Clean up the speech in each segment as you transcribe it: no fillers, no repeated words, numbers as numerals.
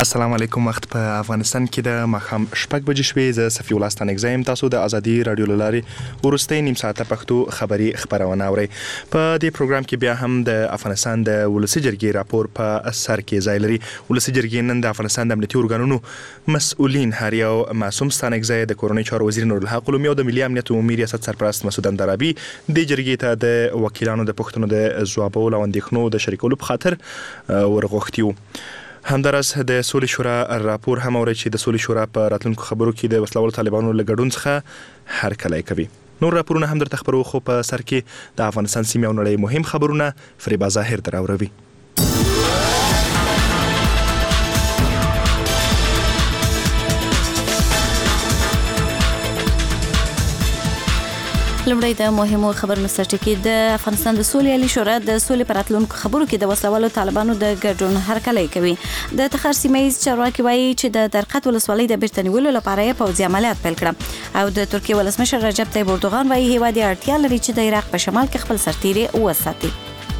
السلام علیکم. وخت په افغانستان کې د ماښام 6 بجې شوې. زه صفي الله ستانکزی یم. تاسو د ازادي رادیو له لارې وروستۍ نیم ساعته پښتو خبري خبرونه اورئ. په دې پروګرام کې بیا هم د افغانستان د ولسي جرګې راپور په سر کې ځای لري. ولسي جرګې نن د افغانستان د امنیتي ارګانونو مسؤلین هر یو معصوم ستانکزی، د کورنۍ چارو وزیر نورالحق علومي او د ملي امنیت عمومي ریاست سرپرست مسعود اندرابي د جرګې ته د وکیلانو د پوښتنو د ځوابولو او اندېښنو د شریکولو په خاطر ورغوښتي وو. همداراز د سولې شورا راپور هم اوري چې د سولې شورا په راتلونکو خبرو کې د وسلوالو طالبانو له ګډون څخه هرکلی کوي. نور راپورونه هم درته خبرو، خو په سر کې د افغانستان سیمې او نړۍ مهم خبرونه فریبا ظاهر دراوروي. لومړی د مهمو خبرونو سرټکی. د افغانستان د سولې عالی شورا د سولې پر راتلونکو خبرو کې د وسلوالو طالبانو د ګډون هرکلی کوي. د تخار سیمه ییز چارواکي وایي چې د درقد ولسوالۍ د بیرته نیولو لپاره یې پوځي عملیات پیل کړل. او د ترکیې ولسمشر رجب طیب اردوغان وایي هیواد یې اړتیا لري چې د عراق په شمال کې خپل سرتیري وساتي.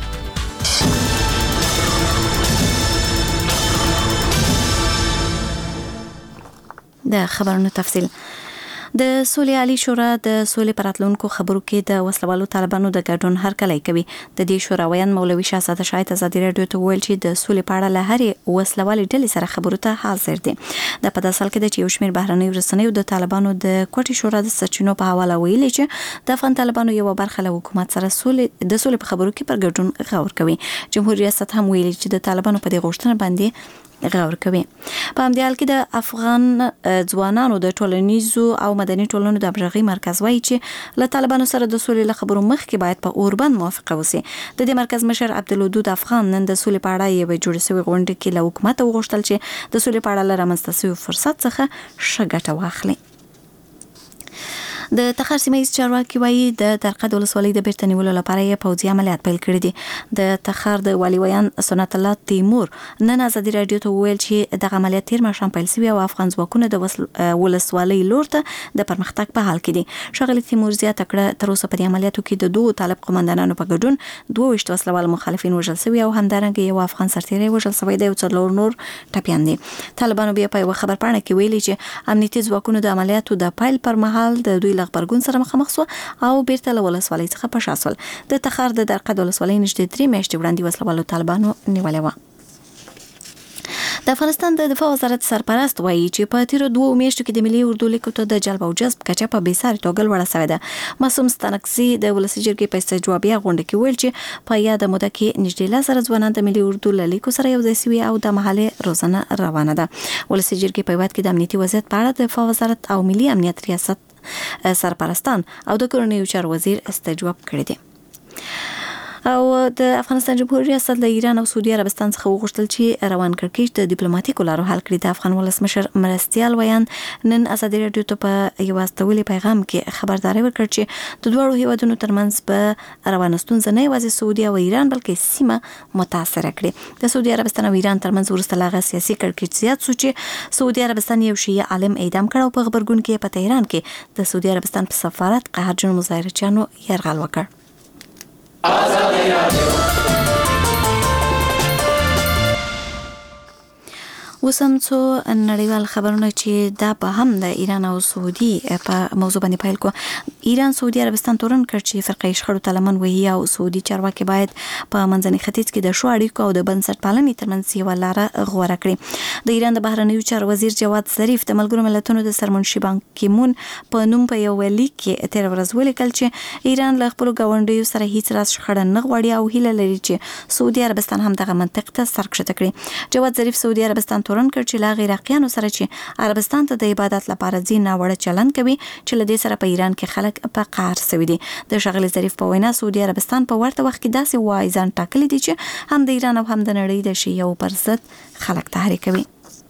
د خبرونو تفصیل. د سولې عالی شورا د سولې پر راتلونکو خبرو کې د وسلوالو طالبانو د ګډون هرکلی کوي. د دې شوراویان مولوي شاه شایت ازادي رادیو ته ویل چې د سولې په اړه له هرې وسلوالې ډلې سره خبرو ته حاضر دي. د په داسې حال کې چې یو شمېر بهرنیو رسنیو د طالبانو د کوټې شورا د سرچینو په حواله ویلي چې د افغان طالبانو یو برخه له حکومت سره د سولې په خبرو کې پر ګډون غور کوي. جمهوریت ریاست هم ویلي چې د طالبانو په دې غوښتنه باندې غور کوي. په همدې حال کې د افغان ځوانانو د ټولنیزو او مدني ټولنو د همغږۍ مرکز وایي چې له طالبانو سره د سولې له خبرو مخکې باید په اوربند موافقه وشي. د دې مرکز مشر عبدالودود افغان نن د سولې په اړه یوه جوړه شوې غونډه کې له حکومت وغوښتل چې د سولې په اړه له رامنځته شوي فرصت څخه ښه ګټه واخلي. د تخار سیمه ییز چارواکي وایي د درقد ولسوالۍ د بیرته نیولو لپاره یې پوځي عملیات پیل کړي دي. د تخار د والي ویان سنت الله تیمور نن ازادي رادیو ته وویل چې دغه عملیات تیر ماښام پیل شوي او افغان ځواکونه د ولسوالۍ لور ته د پرمختګ په حال کې دي. ښاغلي تیمور زیاته کړه تر اوسه په دې عملیاتو کې د 2 طالب قومندانانو په ګډون 22 وسلوال مخالفین وژل شوي او همدارنګه یو افغان سرتیری وژل شوی دی او 4 نور ټپیان دي. طالبانو بیا په یو خبرپاڼه کې ویلي چې امنیتي ځواکونو د عملیاتو د پیل پر مهال د دوی غبرګون سره مخامخ شو او بیرته له ولسوالۍ څخه په شا شول. د تخار د درقد ولسوالۍ نږدې 3 میاشتې وړاندې وسلوالو طالبانو نیولې وه. د افغانستان د دفاع وزارت سرپرست وایي چې په تیرو 2 میاشتو کې د ملي اردو لیکو ته د جلب او جذب کچه په بېساري توګه لوړه شوې ده. معصوم ستانکزی د ولسي جرګې په استجوابیه غونډه کې ویل چې په یاده موده کې نږدې 10,000 ځوانان د ملي اردو له لیکو سره یوځای شوي او د محلي روزنه روانه ده. ولسي جرګې په هیواد کې د امنیتي وضعیت په اړه د دفاع وزارت او ملي امنیت ریاست سرپرستان او د کورنیو چارو وزیر استجواب کړی دی. او د افغانستان جمهوریت ریاست له ایران او سعودي عربستان څخه وغوښتل چې روان کړکېچ د ډیپلوماټیکو لارو حل کړي. د افغان ولسمشر مرستیال ویان نن ازادي رادیو ته په یو استولي پیغام کې خبرداري ورکړه چې د دوه هیوادونو ترمنځ په روانه ستونزه نه یوازې سعودي او ایران بلکې سیمه متاثره کړي. د سعودي عربستان او ایران ترمنځ وروسته لاغه سیاسي کړکېچ زیات شو چې سعودي عربستان یو شیعه عالم اعدام کړ او په خبرګون کې په تهران کې د سعودي عربستان په سفارت قهرجن مظاهرچیانو یرغل وکړ. آزادی رادیو وسم څو نړیوال خبرونه چې دا په هم د ایران او سعودي په موضوع باندې پیل کو. ایران سعودي عربستان تورن کړ چې فرقه شخړو طالبان وهي او سعودي چارواکي باید په منځني ختیځ کې د شو اړیکو او د بنسټ پالنې ترمنځ یو لاره غوره کړي. د ایران د بهرنیو چارو وزیر جواد ظریف د ملګرو ملتونو د سرمنشي بان کی مون په نوم په یو لیک کې تیر ورځ ولیکل چې ایران له خپل ګاونډیو سره هیڅ راز شخړه نه غواړي او هیله لري چې سعودي عربستان هم دغه منطق ته سرکښته کړي. جواد ظریف سعودي عربستان تورن کړ چې لا عراقیانو سره چې عربستان ته د عبادت لپاره ځي ناوړه چلند کوي چې له دې سره په ایران کې خلک په قهر شوي دي. د ښاغلي ظریف په وینا سعودي عربستان په ورته وخت کې داسې وایي ځان ټاکلي دي چې هم د ایران او هم د نړۍ د شیعو پر ضد خلک تحریکوي.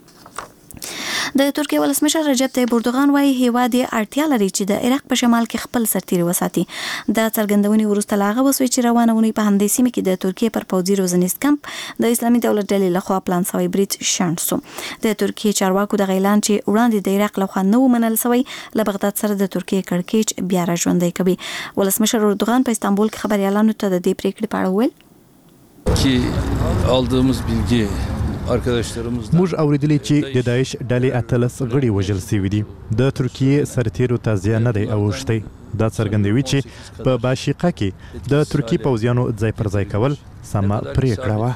د ترکیې ولسمشر رجب طیب اردوغان وایي هیواد یې اړتیا لري چې د عراق په شمال کې خپل سرتیري وساتي. دا څرګندونې وروسته لا هغه وسوي چې روانه ونی په همدې سیمه کې د ترکیې پر پوځي روزنیز کمپ د اسلامي دولت ډلې لخوا پلان شوی برید شنډ شو. د ترکیې چارواکو د اعلان چې وړاندې د عراق لخوا نو منل شوی له بغداد سره د ترکیې کړکېچ بیا را ژوندی کوي. ولسمشر اردوغان په استانبول کې خبريالانو ته د دې پریکړې په اړه وویل ki aldığımız bilgi موږ اوریدلی چې د داعش ډلې 18 غړي وژل شوي دي. د ترکیې سرتیرو ته زیان نه دی اوښتی. دا څرګندوي چې په باشیقه کې د ترکیې پوځیانو ځای پر ځای کول سمه پرېکړه وه.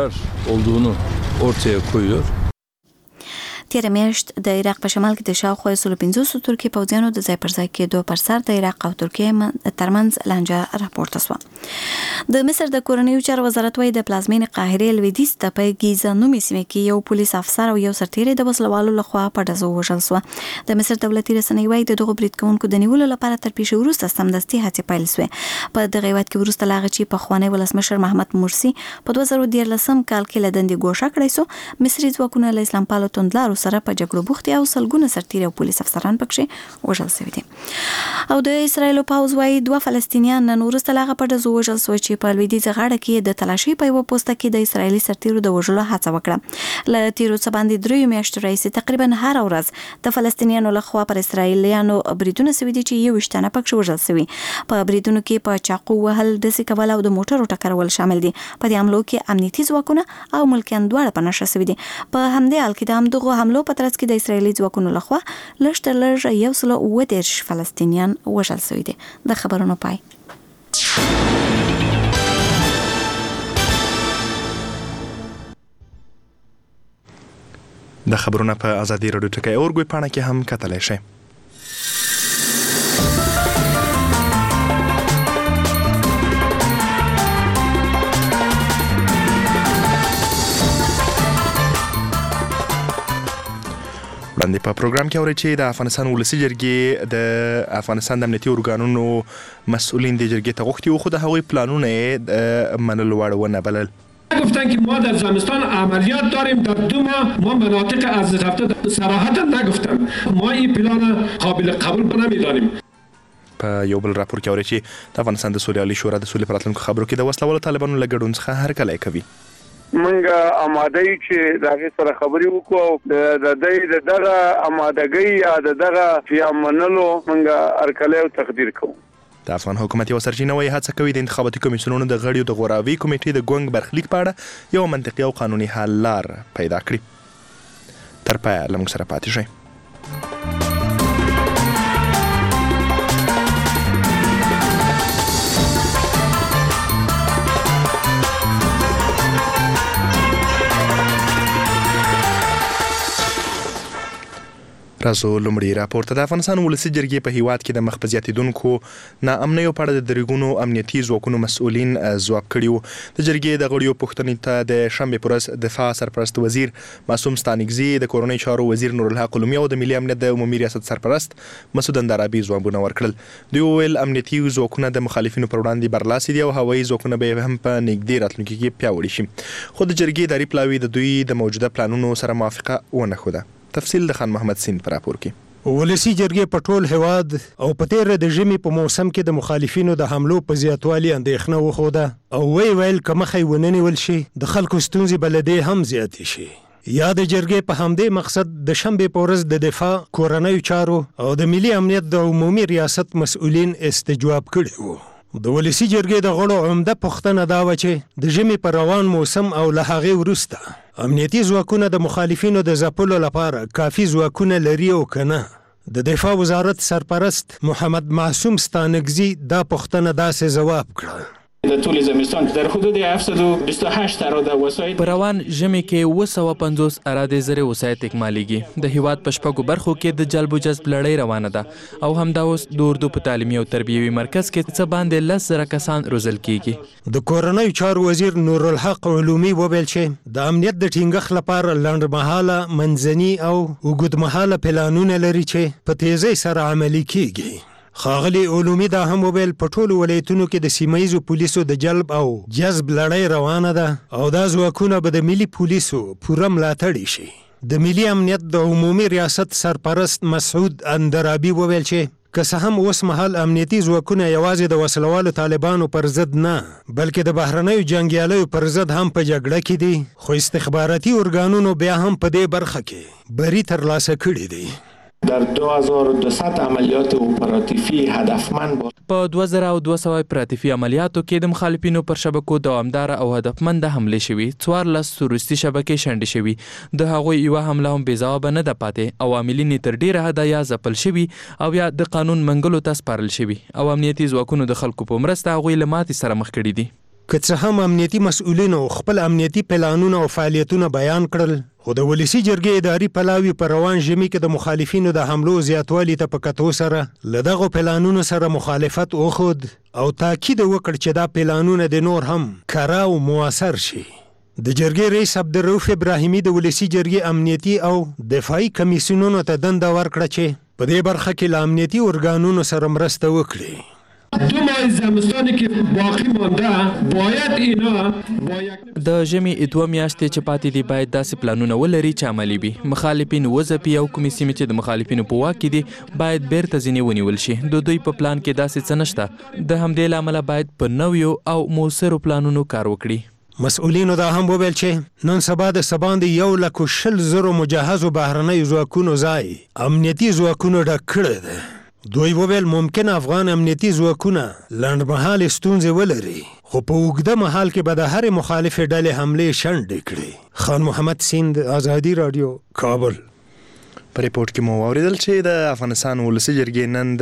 تیره میاشت د عراق په شمال کې د شاوخوا 150 ترکي پوځیانو د ځای پر ځای کېدو پر سر د عراق او ترکیې ترمنځ لانجه راپورته شوه. د مصر د کورنیو چارو وزارت وايي د پلازمینې قاهرې لویدیځ ته په ګیزا نومي سیمه کې یو پولیس افسر او یو سرتیری د وسلوالو لخوا په ډزو وژل شو. د مصر دولتي رسنۍ وايي د دغو برید کوونکو د نیولو لپاره تر پیښې وروسته سمدستي هڅې پیل شوې. په دغه هیواد کې وروسته لا هغه چې پخوانی ولسمشر محمد مرسي په 2013 کال کې له دندې ګوښه کړی سو، مصري ځواکونه له اسلام پالو توندلارو سره په جګړو بوختي او سلګونه سرتیري او پولیس افسران پکې وژل شوي دي. او د اسرایل پوځ وايي 2 فلسطینیان نن وروسته لا هغه په ډزو وژل شوي چې په لویدیځه غاړه کې د تلاشۍ په یوه پوسته کې د اسرایلي سرتیرو د وژلو هڅه وکړه. له تیرو څه باندې 3 میاشتو راهیسې تقریبا هر ورځ د فلسطینیانو لخوا پر اسرایلیانو بریدونه شوي دي چې 21 تنه پکې وژل شوي. په بریدونو کې په چاقو وهل، ډزې کول او د موټرو ټکرول شامل دي. په دې حملو کې امنیتي ځواکونه او ملکیان دواړه په نښه شوي دي. په همدې حال کې د همدغو حملو په ترڅ کې د اسرایلي ځواکونو لخوا لږ تر لږه 130 فلسطینیان وژل شوي دي. د خبرونو پای. د خبرونه په ازادي راډیو ټکی اورګوي پاڼه کې هم کتلی شئ. وړاندې په پروګرام کې اورئ چې د افغانستان ولسي جرګې د افغانستان د امنیتي ارګانونو مسئولین د جرګې ته غوښتي وو، خو د هغوی پلانونه یې منلو وړ ونه بلل. گفتن که ما در زمستان عملیات داریم، در 2 ماه ما مناطق از رفته صراحتا نگفتن. ما این پلان قابل قبول نمیدانیم. په یو بل راپور کې اورئ چې د افغانستان د سولې عالي شورا د سولې په راتلونکو خبرو کې د وسلوالو طالبانو له ګډون څخه هرکلی کوي. منګه آماده یو چې دغه سره خبرې وکړو. د دغه آمادګۍ یا دغه فیامنلو منګه هرکلی او تقدیر کوو. د افغان حکومت یو سرچینه وايي هڅه کوي د انتخاباتي کمیسیونونو د غړیو د غوراوي کمیټې د ګونګ برخلیک په اړه یو منطقي او قانوني حل لار پیدا کړي. تر پایه له موږ سره پاتې شئ. راځو لومړی راپور ته. د افغانستان ولسي جرګې په هیواد کې د مخ په زیاتېدونکو ناامنیو په اړه د درېګونو امنیتي ځواکونو مسؤلین ځواب کړي وو. د جرګې د غړیو پوښتنې ته د شنبې په ورځ دفاع سرپرست وزیر معصوم ستانکزي، د کورنۍ چارو وزیر نورالحق علومي او د ملي امنیت د عمومي ریاست سرپرست مسعود اندرابي ځوابونه ورکړل. دوی وویل امنیتي ځواکونه د مخالفینو پر وړاندې برلاسي دي او هوایي ځواکونه به هم په نږدې راتلونکي کې پیاوړي شي. خو د جرګې اداري پلاوي د دوی د موجوده پلانونو سره موافقه ونه ښوده. تفصیل د خان محمد سین پر راپور کې. ولسي جرګې په ټول هیواد او په تیر د ژمي په موسم کې د مخالفینو د حملو په زیاتوالي اندېښنه وښوده او ویل که مخې ونیول شي د خلکو ستونزې به له دې هم زیاتې شي. یا د جرګې په همدې مقصد د شنبې په ورځ د دفاع، کورنیو چارو او د ملي امنیت د عمومي ریاست مسؤلین استجواب کړي وو. د ولسي جرګې د غړو عمده پوښتنه دا وه چې د ژمي په روان موسم او له هغې وروسته امنیتي ځواکونه د مخالفینو د ځپلو لپاره کافي ځواکونه لري او که نه. د دفاع وزارت سرپرست محمد معصوم ستانکزي دا پوښتنه داسې ځواب کړه. د طول زمستان در حدود 728 اراده وسایل په روان ژمي کې 250 اراده زره وسایل اکمالیږي. د هیواد په شپږو برخو کې د جلب و جذب لړۍ روانه ده او همدا اوس د اردو په تعلیمي او تربیوي مرکز کې څه باندې 10,000 کسان روزل کیږي. د کورنیو چارو وزیر نورالحق علومي وویل چې د امنیت د ټینګښت لپاره لنډمهاله، منځني او اوږدمهاله پلانونه لري چې په تیزۍ سره عملي کیږي. ښاغلي علومي دا هم وویل په ټولو ولایتونو کې د سیمه ییزو پولیسو د جلب او جذب لړۍ روانه ده او دا ځواکونه به د ملي پولیسو پوره ملاتړي شي. د ملي امنیت د عمومي ریاست سرپرست مسعود اندرابي وویل چې که څه هم اوس مهال امنیتي ځواکونه یوازې د وسلوالو طالبانو پر ضد نه بلکې د بهرنیو جنګیالیو پر ضد هم په جګړه کې دي، خو استخباراتي ارګانونو بیا هم په دې برخه کې بری ترلاسه کړي دي. در 2200 عملیات اپراتیفی هدفمند په 2200 اپراتیفي عملیاتو کې د مخالفینو پر شبکو دوامدار او هدفمند حمله شوي 14 روسي شبکې شنډې شوي د هغوی یو حمله هم بې ځوابه نه ده پاتې او عاملین تر ډیره حده یا ځپل شوي او یا د قانون منګلو ته سپارل شوي او امنیتي ځواکونو د خلکو په مرسته هغوی له ماتې سره مخ کړي دي. که څه هم امنیتي مسؤلینو خپل امنیتي پلانونه او فعالیتونه بیان کړل خو د ولسی جرګې اداري پلاوي پر روان ژمي کې د مخالفینو د حملو زیاتوالي ته په کتو سره له دغو پلانونو سره مخالفت وښود او تاکید وکړ چې دا پلانونه د نور هم کره او موثر شي. د جرګې رئیس عبدالرؤف ابراهیمي د ولسی جرګې امنیتي او دفاعي کمیسیونونو ته دنده ورکړه چې په دې برخه کې له امنیتي ارګانونو سره مرسته وکړي. 2 ماه زمستانی که باقی مانده باید اینا د ژمي 2 میاشتې چې پاتې دي باید داسې پلانونه ولري چې عملي وي. مخالفین وځپي او کومې سیمې چې د مخالفینو په واک کې دي باید بیرته ځینې ونیول شي. د دوی په پلان کې داسې څه نشته. د همدې له امله باید په نویو او موثرو پلانونو کار وکړي. مسؤلینو دا هم وویل چې نن سبا د سباندې 1,40,000 مجهزو بهرنیو ځواکونو ځای امنیتي ځواکونو ډک کړی دی. دوی وویل ممکن افغان امنیتي ځواکونه لنډمهالې ستونزې ولري خو په اوږده مهال کې به د هرې مخالفې ډلې حملې شنډې کړي. خان محمد سیند، آزادي راډیو، کابل. په ریپورت کې مو واوریدل چې د افغانستان ولسی جرګې نن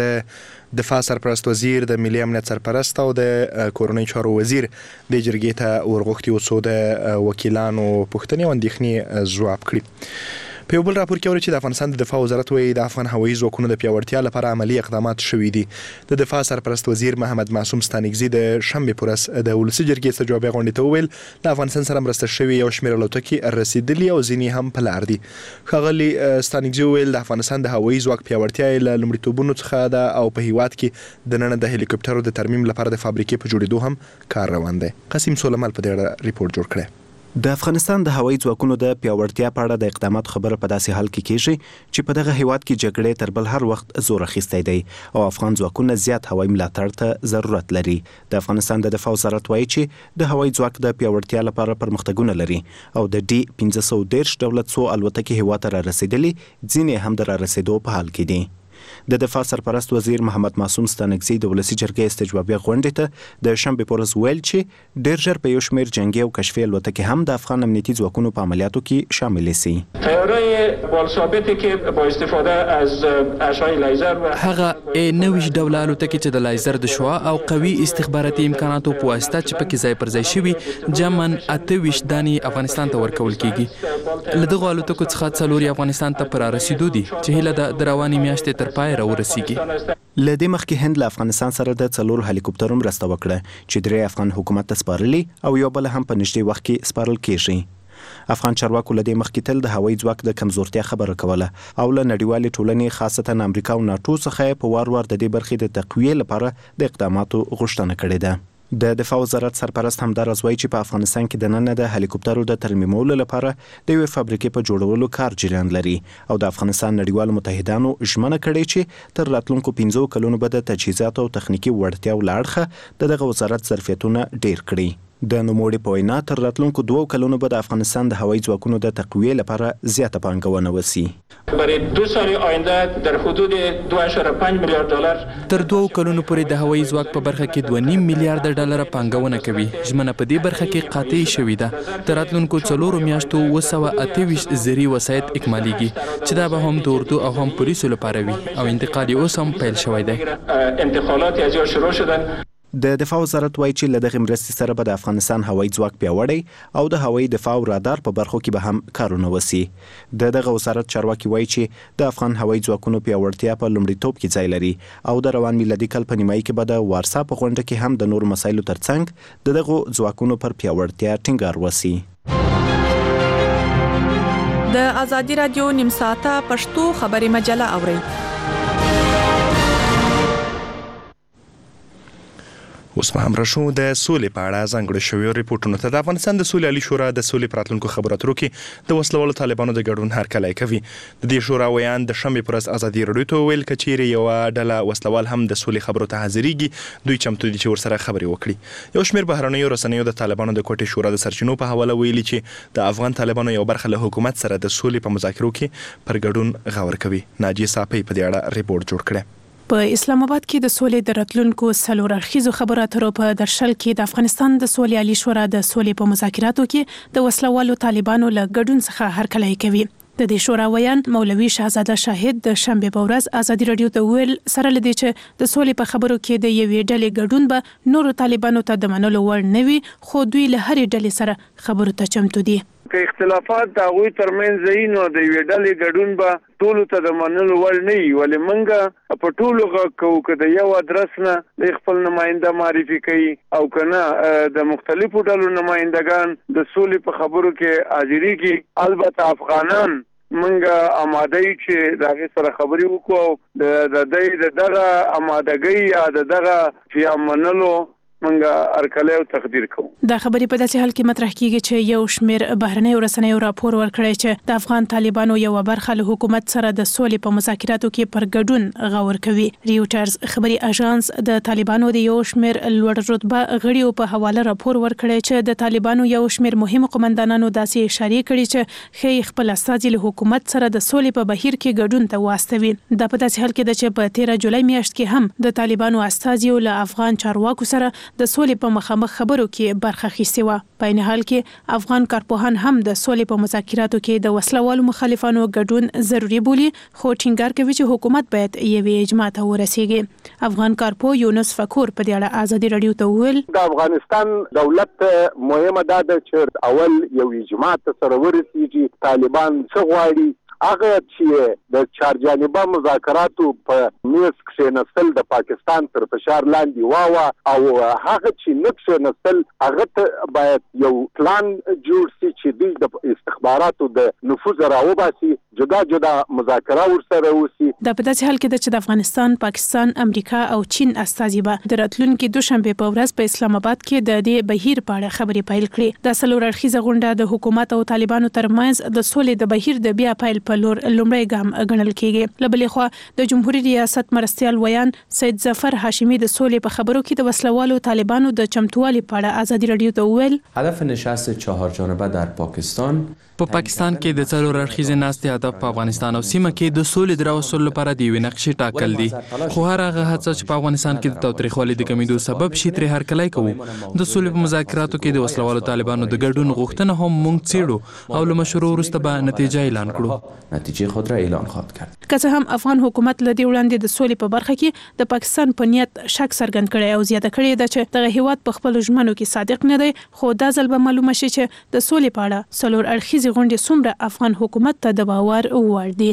د دفاع سرپرست وزیر، د ملي امنیت سرپرست او د کورنۍ چارو وزیر د جرګې ته ورغوښتي او څو د وکیلانو پوښتنې او اندېښنې ځواب کړي. په یو بل راپور کې وایي چې د افغانستان د دفاع وزارت وایي د افغان هوایي ځواکونو د پیاوړتیا لپاره عملی اقدامات شوي دي. د دفاع سرپرست وزیر محمد معصوم ستانکزي د شنبې پر ورځ د ولسی جرګې استجوابي غونډې ته وویل د افغانستان سره مرسته شوي یو شمېر الوتکې رسیدلي او ځینې هم په لار دي. ښاغلي ستانکزي وویل د افغانستان د هوایي ځواک پیاوړتیا یې له لومړیتوبونو څخه ده او په هیواد کې دننه د هلیکوپټرو د ترمیم لپاره د فابریکې په جوړېدو هم کار روان دی. قاسم سولمال په دې اړه ریپورت جوړ کړی. د افغانستان د هوایي ځواکونو د پیاوړتیا په اړه د اقداماتو خبره په داسې حال کې کیږي چې په دغه هیواد کې جګړې تر بل هر وخت زور اخیستی دی او افغان ځواکونه زیات هوایي ملاتړ ته ضرورت لري. د افغانستان د دفاع وزارت وایي چې د هوایي ځواک د پیاوړتیا لپاره پرمختګونه لري او د ډي 1510 ډول څو الوتکې هیواد ته را رسیدلي، ځینې هم د را رسیدو په حال کې دي. د دفاع سرپرست وزیر محمد معصوم ستانکزي د ولسی جرګې استجوابي غونډې ته د شنبې په ورځ ویل چې ډېر ژر په یو شمېر جنګي او کشفي الوتکې هم د افغان امنیتي ځواکونو په عملیاتو کې شامل سي. طیارې بالثابتی که با استفاده از اشعه لیزر و هغه 90 ډوله الوتکې چې د لیزر د شعاع او قوي استخباراتي امکاناتو په واسطه چې پکې ځای پر ځای شوي جمعاً 28 دانې افغانستان ته ورکول کیږي. له دغو الوتکو څخه 4 افغانستان ته پر رسیدو دي چې هله د رواني میاشتې تر پای راورسیږي. له دې مخکې هند له افغانستان سره د 4 هلیکوپټرو مرسته وکړه چې 3 افغان حکومت ته سپارلي او یو بل هم په نږدې وخت کې سپارل کیږي. افغان چارواکو له دې مخکې تل د هوایي ځواک د کمزورتیا خبره کوله او له نړیوالې ټولنې خاصتا امریکا او ناتو څخه په وار وار د دې برخې د تقویې لپاره د اقداماتو غوښتنه کړې ده. د دفاع وزارت سرپرست همداراز وایي چې په افغانستان کې د نن د هلیکوپټرو د ترمیمولو لپاره د یوې فابریکې په جوړولو کار جریان لري او د افغانستان نړیوالو متحدانو ژمنه کړې چې تر راتلونکو 15 کلونو به د تجهیزاتو او تخنیکي وړتیاو له اړخه دغه وزارت ظرفیتونه ډیر کړي. د نوموړي په وینا تر راتلونکو 2 کلونو به د افغانستان د هوایي ځواکونو د تقویې لپاره زیاته پانګونه وسی. برای 2 سال آینده در حدود 2.5 میلیارد دلار تر 2 کلونو پورې د هوایي ځواک په برخه کې 2.5 میلیارد ډالر پانګونه کوي. ژمنه په دې برخه کې قاطع شوې ده. تر راتلونکو 4 میاشتو 228 زری وسایط اکمالیږي چې دا به هم د اردو او هم پولیسو لپاره وي او انتقال اوس هم پیل شوی دی. انتقالات از یا شروع شدن. د دفاع وزارت وایي چې له دغه مرستې سره به د افغانستان هوایي ځواک پیاوړی او د هوایي دفاع او رادار په برخو کې به هم کارونه وسی. د دغه وزارت چارواکي وایي چې د افغان هوایي ځواکونو پیاوړتیا په لومړیتوب کې ځای لري او د روان میلادي کال په نیمایي کې به د وارسا په غونډه کې هم د نورو مسایلو ترڅنګ دغه ځواکونو پر پیاوړتیا ټینګار وسی. د آزادي رادیو نیم ساعته پښتو خبري مجله اورئ. اوس به هم راشو د سولې په اړه ځانګړو شویو ریپورټونو ته. د افغانستان د سولې عالی شورا د سولې په راتلونکو خبرو اترو کې د وسلوالو طالبانو د ګډون هرکلی کوي. د دې شورا ویان د شنبې پر ورځ ازادي راډیو ته وویل که چیرې یوه ډله وسلوال هم د سولې خبرو ته حاضرېږي دوی چمتو دي چې ورسره خبرې وکړي. یو شمېر بهرنیو رسنیو د طالبانو د کوټې شورا د سرچینو په حواله ویلي چې د افغان طالبانو یو برخه له حکومت سره د سولې په مذاکرو کې پر ګډون غور کوي. ناجیه صافی په دې اړه ریپورټ جوړ کړی. په اسلام آباد کې د سولې د راتلونکو څلور اړخیزو خبرو اترو په درشل کې د افغانستان د سولې عالی شورا د سولې په مذاکراتو کې د وسلوالو طالبانو له ګډون څخه هرکلی کوي. د دې شورا ویان مولوي شهزاده شاهد د شنبې په ورځ ازادي راډیو ته ویل سره لدی چې د سولې په خبرو کې د یوې ډلې ګډون به نورو طالبانو ته د منلو وړ نه وي، خو دوی له هرې ډلې سره خبرو ته چمتو دي. که اختلافات د هغوی ترمنځ وي نو د یوې ډلې ګډون به ټولو ته د منلو وړ نه وي، ولې موږ په ټولو غږ کوو که د یو ادرس نه د خپل نماینده معرفي کوي او که نه د مختلفو ډلو نمایندګان د سولې په خبرو کې حاضرېږي. البته افغانان منګه آماده چې د هغې سره خبرې وکړو د دې دغه آمادګۍ یا د دغه فیام منلو منګه هرکلی او تقدیر کوو. دا خبرې په داسې حال کې مطرح کیږي چې یو شمېر بهرنیو رسنیو راپور ورکړی چې د افغان طالبانو یوه برخه له حکومت سره د سولې په مذاکراتو کې پر ګډون غور کوي. ریوټرز خبري اژانس د طالبانو د یو شمېر لوړ رتبه غړیو په حواله راپور ورکړی چې د طالبانو یو شمېر مهمو قومندانانو داسې اشارې کړي چې ښایي خپل استازي له حکومت سره د سولې په بهیر کې ګډون ته واستوي. دا په داسې حال کې ده چې په 13 جولای میاشت کې هم د طالبانو استازیو له افغان چارواکو سره د سولې په مخامخ خبرو کې برخه اخیستې وه. په عین حال کې افغان کارپوهان هم د سولې په مذاکراتو کې د وسلوالو مخالفانو ګډون ضروري بولي، خو ټینګار کوي چې حکومت باید یوې اجماع ته ورسیږي. افغان کارپو یونس فکور په دې اړه ازادي راډیو ته وویل د افغانستان دولت مهمه ده چې اول یو اجماع ته سره ورسیږي. طالبان څه غواړي هغه چې د چارجانبه مذاکراتو په میز کښېنستل د پاکستان تر فشار لاندې واوه او هغه چې نه کښېنستل هغه ته باید یو پلان جوړ شي چې دوی د استخباراتو د نفوذ راوباسي، جدا جدا مذاکره ورسره وشي. دا په داسې حال کې ده چې د افغانستان، پاکستان، امریکا او چین استازي به د راتلونکي دوشنبې په ورځ په اسلام آباد کې د دې بهیر په اړه خبرې پیل کړي. دا څلور اړخیزه غونډه د حکومت او طالبانو ترمنځ د سولې د بهیر د بیا پیل په لور لومړی ګام ګڼل کېږي. له بلې خوا د جمهوریت ریاست مرستیال ویان سید ظفر هاشمی د سولې په خبرو کې د وسلوالو طالبانو د چمتووالي په اړه ازادي راډیو ته وویل هدف نشست چهار جانبه در پاکستان په پاکستان کې د څلور اړخیزې ناستې هدف په افغانستان او سیمه کې د سولې د راوستلو لپاره د یوې نقشې ټاکل دي، خو هر هغه هڅه چې په افغانستان کې د تاوتریخوالي د کمیدو سبب شي ترې هرکلی کوو. د سولې په مذاکراتو کې د وسلوالو طالبانو د ګډون غوښتنه هم موږ څېړو او له مشورو وروسته به نتیجه اعلان کړو. نتیجه خود را اعلان خواهد کرد. که څه هم افغان حکومت له دې وړاندې د سولې په برخه کې د پاکستان په نیت شک څرګند کړی او زیاته کړې ده چې دغه هیواد په خپلو ژمنو کې صادق نه دی، خو دا ځل به معلومه شي چې د سولې په اړه څلور اړخیزې غونډې څومره افغان حکومت ته د باور وړ دي.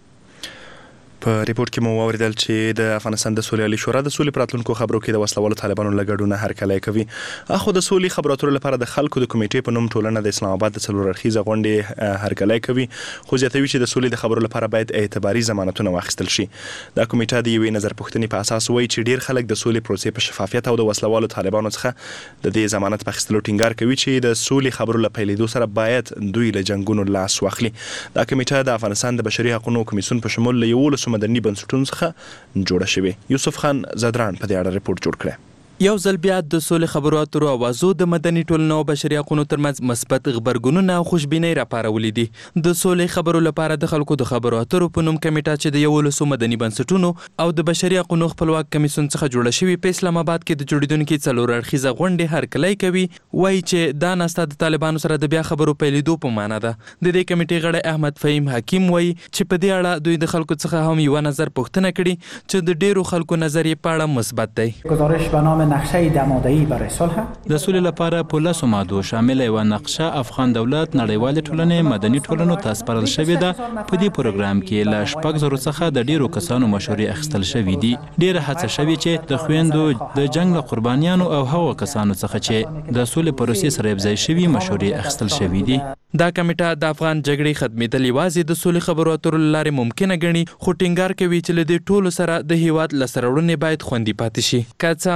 په ریپورت کې مو واوریدل چې د افغانستان د سولې عالی شورا د سولې په راتلونکو خبرو کې د وسلوالو طالبانو له ګډونه هرکلی کوي. خو د سولې خبرو اترو لپاره د خلکو د کمیټې په نوم ټولنه د اسلام آباد د څلور اړخیزه غونډې هرکلی کوي، خو زیاتوي چې د سولې د خبرو لپاره باید اعتباري ضمانتونه واخیستل شي. دا کمیټه د یوې نظر پوښتنې په اساس وایي چې ډیر خلک د سولې پروسې په شفافیت او د وسلوالو طالبانو څخه د دې ضمانت په اخیستلو ټینګار کوي چې د سولې خبرو له پیلېدو سره باید دوی له جنګونو لاس واخلي. دا کمیټه د افغانستان د بشري حقوقو کمیسیون په شمول له 11 مدني بنسټونو څخه جوړه شوې. یوسف خان زدران په دې اړه ریپورت جوړ کړی. یو ځل بیا د سولې خبرو اترو اوازو د مدني ټولنو او بشري حقوقو ترمنځ مثبت غبرګونونه او خوشبینۍ راپارولې دي. د سولې خبرو لپاره د خلکو د خبرو اترو په نوم کمیټه چې د 11 مدني بنسټونو او د بشري حقوقو خپلواک کمیسیون څخه جوړه شوې په اسلام آباد کې د جوړیدونکو څلور اړخیزه غونډې هرکلی کوي، وایي چې دا ناسته د طالبانو سره د بیا خبرو پیلېدو په معنا ده. د دې کمیټې غړی احمد فهیم حکیم وایي چې په دې اړه دوی د خلکو څخه هم یو نظر پوښتنه کړې چې د ډیرو خلکو نظر یې په اړه مثبت دی. گزارش به نام نقشه دماده‌ای برای صلح د سولې لپاره په لاسو مادو شامل یو نقشه افغان دولت نړیوال ټولنې مدني ټولنو ته سپارل شوې ده. په دې پروګرام کې له 6,000 څخه د ډیرو کسانو مشورې اخیستل شوې دي. ډیره هڅه شوې چې د خويندو د جنگ له قربانیانو او هغو کسانو څخه چې د سولې پروسې سره یوځای شوي مشورې اخیستل شوې دي. دا کمیټه د افغان جګړې ختمېدل یوازې د سولې خبرو اترو له لارې ممکنه ګڼي، خو ټینګار کوي چې له دې ټولو سره د هیواد لاسته راوړنې باید خوندي پاتې شي. که څه هم د دغې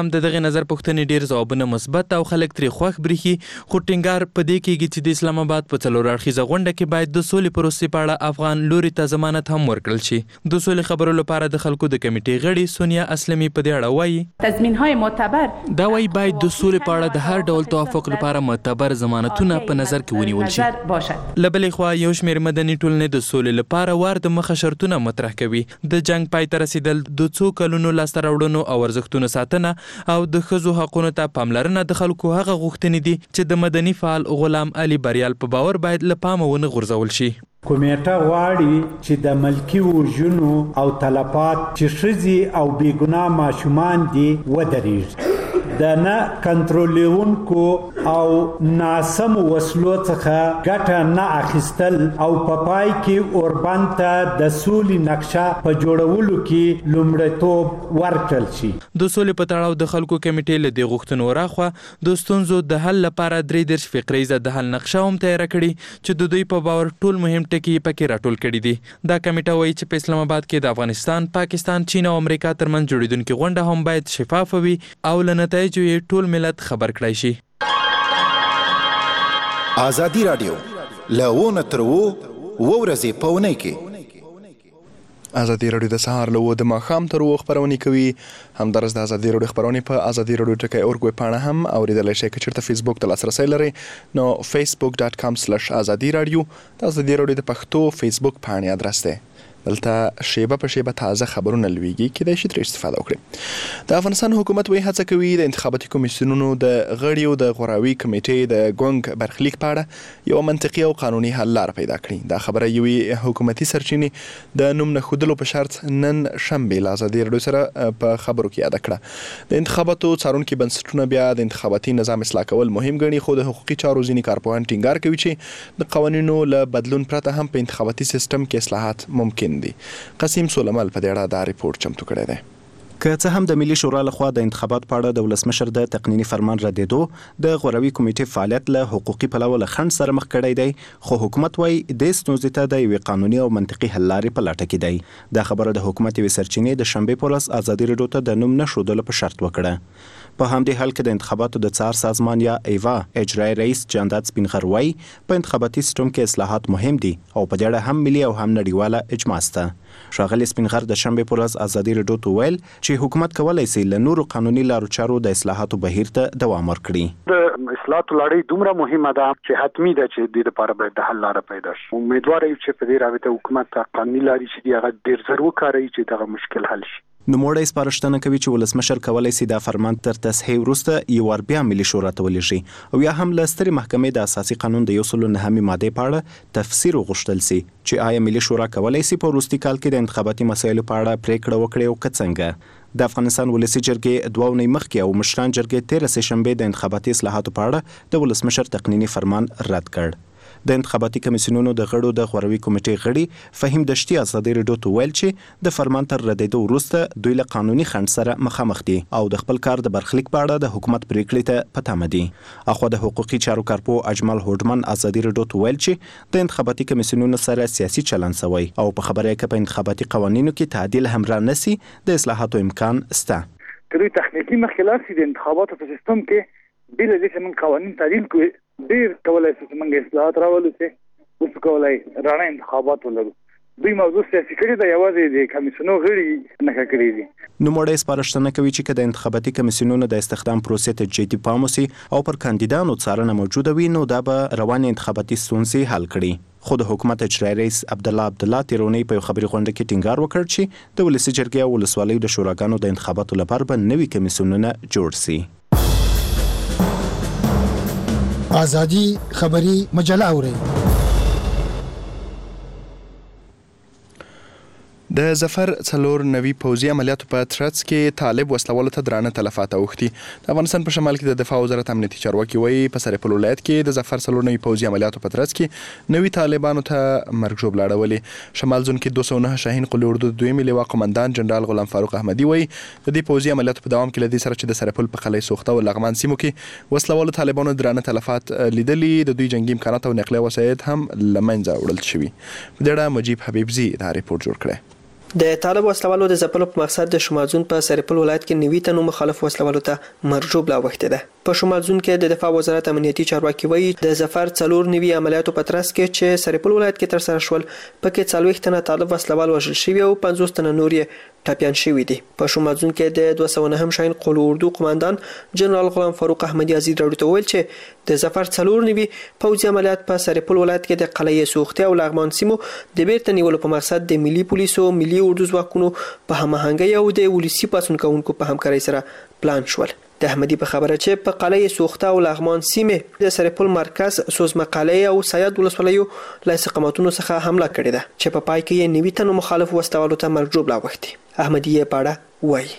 نظر پوښتنې ډیر ځوابونه مثبت او خلک ترې خوښ برېښي، خو ټینګار په دې کېږي چې د اسلام آباد په څلور اړخیزه غونډه کې باید د سولې پروسې په اړه افغان لوري ته ضمانت هم ورکړل شي. د سولې خبرو لپاره د خلکو د کمیټې غړي سونیا اسلمي په دې اړه وایي تضمین‌های معتبر دا وایي باید د سولې په اړه د هر ډول توافق لپاره معتبر ضمانتونه په نظر کې ونیول شي. له بلې خوا یو شمېر مدني ټولنې د سولې لپاره وار د مخه شرطونه مطرح کوي. د جنگ پای ته رسیدل، د څو کلونو لاسته راوړنو او ارزښتونو ساتنه او د ښځو حقونو ته پاملرنه د خلکو هغه غوښتنې دي چې د مدني فعال غلام علي بریال په باور باید له پامه ونه غورځول شي. کمیټه غواړي چې د ملکی وژنو او تلفات چې ښځې او بېګناه ماشومان دي ودرېږي. د نه کنټرولونکو او ناسم وسلو څخه ګټه نه اخیستل او په پای کې اوربند ته د سولې نقشه په جوړولو کې لومړیتوب ورکړل شي. د سولې په تړاو د خلکو کمیټې له دې غوښتنو راخوا د ستونزو د حل لپاره 33 فقریزه د حل نقشه هم تیاره کړې چې د دوی په باور ټول مهم ټکي پکې راټول کړي دي. دا کمیټه وایي چې په اسلام آباد کې د افغانستان، پاکستان، چین او امریکا ترمنځ جوړیدونکې غونډه هم باید شفافه وي او له نتایجو یې ټول ملت خبر کړی شي. ازادي رادیو له تر ورځې په اونۍ کې ازادي رادیو د سهار له د ماښام تر خبرونه کوي. همدارس د ازادي رادیو خبرونه په ازادي رادیو .org پاڼه هم اوریدلای شئ. که چیرته فیسبوک ته لاسرسی لرئ نو facebook.com/ازادي رادیو د ازادي رادیو د پښتو فیسبوک پاڼې ادرس دی. دلته شیبه په شیبه تازه خبرونه لويږي کېدای شي ترې استفاده وکړي. د افغانستان حکومت وایي هڅه کوي د انتخاباتي کمیسیونونو د غړیو د غوراوي کمیټې د ګونګ برخلیک په اړه یو منطقي او قانوني حل لار پیدا کړي. دا خبره یوې حکومتي سرچینې د نوم نه ښودلو په شرط نن شنبه له ازادي رادیو سره په خبرو کې یاد کړه. د انتخاباتو څارونکي بنسټونه بیا د انتخاباتي نظام اصلاح کول مهم ګڼي، خو د حقوقي چارو ځینې کارپوهان ټینګار کوي چې د قوانینو له بدلون پرته هم په انتخاباتي سیستم کې اصلاحات ممکن دي. قاسم سولمل په دې اړه دا ریپورت چمتو کړی دی. که څه هم د ملي شورا لخوا د انتخابات په اړه د ولسمشر د تقنیني فرمان ردېدو د غوراوي کمیټې فعالیت له حقوقي پلوه له خنډ سره مخ کړی دی، خو حکومت وایي د ستونزې ته د یوې قانوني او منطقي حل لارې په لټه کې دی. دا خبره د حکومت یوې سرچینې د شنبې په ورځ ازادي رادیو ته د نوم نه ښودلو په شرط وکړه. په همدې حال کې د انتخاباتو د څار سازمان یا ایوا اجرایي رئیس جانداد سپینغر وایي په انتخاباتي سیستم کې اصلاحات مهم دي او په دې اړه هم ملي او هم نړیواله اجماع شته. ښاغلي سپینغر د شنبې په ورځ ازادي رادیو ته ویل چې حکومت کولی شي له نورو قانوني لارو چارو د اصلاحاتو بهیر ته دوام ورکړي. د اصلاحاتو لړۍ دومره مهمه ده چې حتمی ده چې د دې لپاره باید د حل لاره پیدا شي. امیدوار یم چې په دې رابطه حکومت قانوني لارې چې هغه ډېر ژر وکاروي چې دغه مشکل حل شي. نوموړی سپارښتنه کوي چې ولسمشر کولی شي دا فرمان تر تصحیح وروسته یو ور بیا ملي شورا ته ولېږي او یا هم له سترې محکمې د اساسي قانون د 109 مادې په اړه تفسیر وغوښتل شي چې آیا ملي شورا کولی شي په وروستي کال کې د انتخاباتي مسایلو په اړه پریکړه وکړي او که څنګه. د افغانستان ولسي جرګې 2 اونۍ مخکې او مشران جرګې 13 شنبې د انتخاباتي اصلاحاتو په اړه د ولسمشر تقنیني فرمان رد کړ. د انتخاباتي کمیسیونونو د غړو د غوراوي کمیټې غړي فهیم دشتي ازادي رادیو ته ویل چې د فرمان تر ردېدو وروسته دوی له قانوني خنډ سره مخامخ دي او د خپل کار د برخلیک په اړه د حکومت پریکړې ته په تمه دي. اخو د حقوقي چارو کارپوه اجمل هوډمن ازادي رادیو ته ویل چې د انتخاباتي کمیسیونونو سره سیاسي چلن شوی او په خبره کې په انتخاباتي قوانینو کې تعدیل هم را نسی د اصلاحاتو امکان شته. کله تخنیکی مخکلات د انتخاباتو په سیستم کې بل دې چې من قوانین تعدیل کوي ډیر کولای شي چې موږ اصلاحات راولو چې اوس کولای رانه انتخابات ولرو. دوی موضوع سیاسي کړي د یوازې د کمیسیونو غړي نه کړی دي. نوموړی سپارښتنه کوي چې د انتخاباتي کمیسیونونو د استخدام پروسې ته جدي پام وشي او پر کاندیدانو څارنه موجوده وي نو دا به روان انتخاباتي ستونزې حل کړي. خو د حکومت اجرایي رئیس عبدالله تیرونی په خبري غونډه کې ټینګار وکړ چې د ولسي جرګې او ولسوالیو د شوراګانو د انتخاباتو لپاره به نوي کمیسیونونه جوړ شي. ازادي خبري مجله اوري. د ظفر څلور نوي پوځي عملیاتو په ترڅ کې طالب وسلوالو ته درانه تلفات اوښتي. د افغانستان په شمال کې د دفاع وزارت امنیتي چارواکي وایي په سرپل ولایت کې د ظفر څلور نوي پوځي عملیاتو په ترڅ کې نوي طالبانو ته مرګ ژوبله اړولې. شمال زون کې 209 شاهین قلي اردو د دویمې لواء قمندان جنرال غلام فاروق احمدي وایي د دې پوځي عملیاتو په دوام کې لدې سره چې د سرپل په قلعه سوخته او لغمان سیمو کې وسلوالو طالبانو درانه تلفات لیدلي، د دوی جنگي امکانات او نقلیه وسایط هم لمنځه وړل شوي. په دې اړه مجيب حبیبزي دا ریپورت جوړ کړی. د طالب وسلوالو د ځپلو په مقصد د شمال زون په سرپل ولایت کې 90 تنو مخالف وسلوالو ته مرجوب لا وخت ده. په شمال زون کې د دفاع وزارت امنیتي چارواکي وایي د ظفر 4 عملیاتو په ترڅ کې چې سرپل ولایت کې تر سره شول پکې 40 تنه طالب وسلوال وژل شوي او 50 تنه نور ټاپیان شوي دي. په شمال زون کې د 209 شاهین قول اردو قوماندان جنرال غلام فاروق احمدی عزیز راډیو ته ویل چې د ظفر 4 پوځي عملیات په سرپل ولایت کې د قلعه سوخته او لغمان سیمو د بیرته نیولو په مقصد د ملي پولیسو ملي اردو ځواکونو په هماهنګۍ او د ولسی پاسون کوونکو په همکارۍ سره پلان شول. د احمدی په خبره چې په قلعه سوخته او لغمان سیمه د سرپل مرکز سوزمه قلعه او سید ولسوالیو له استقامتونو څخه حمله کړې ده چې په پای کې 90 تنو مخالف وسلوالو ته مرجوب لا وختي. احمدی یې پاړه وایي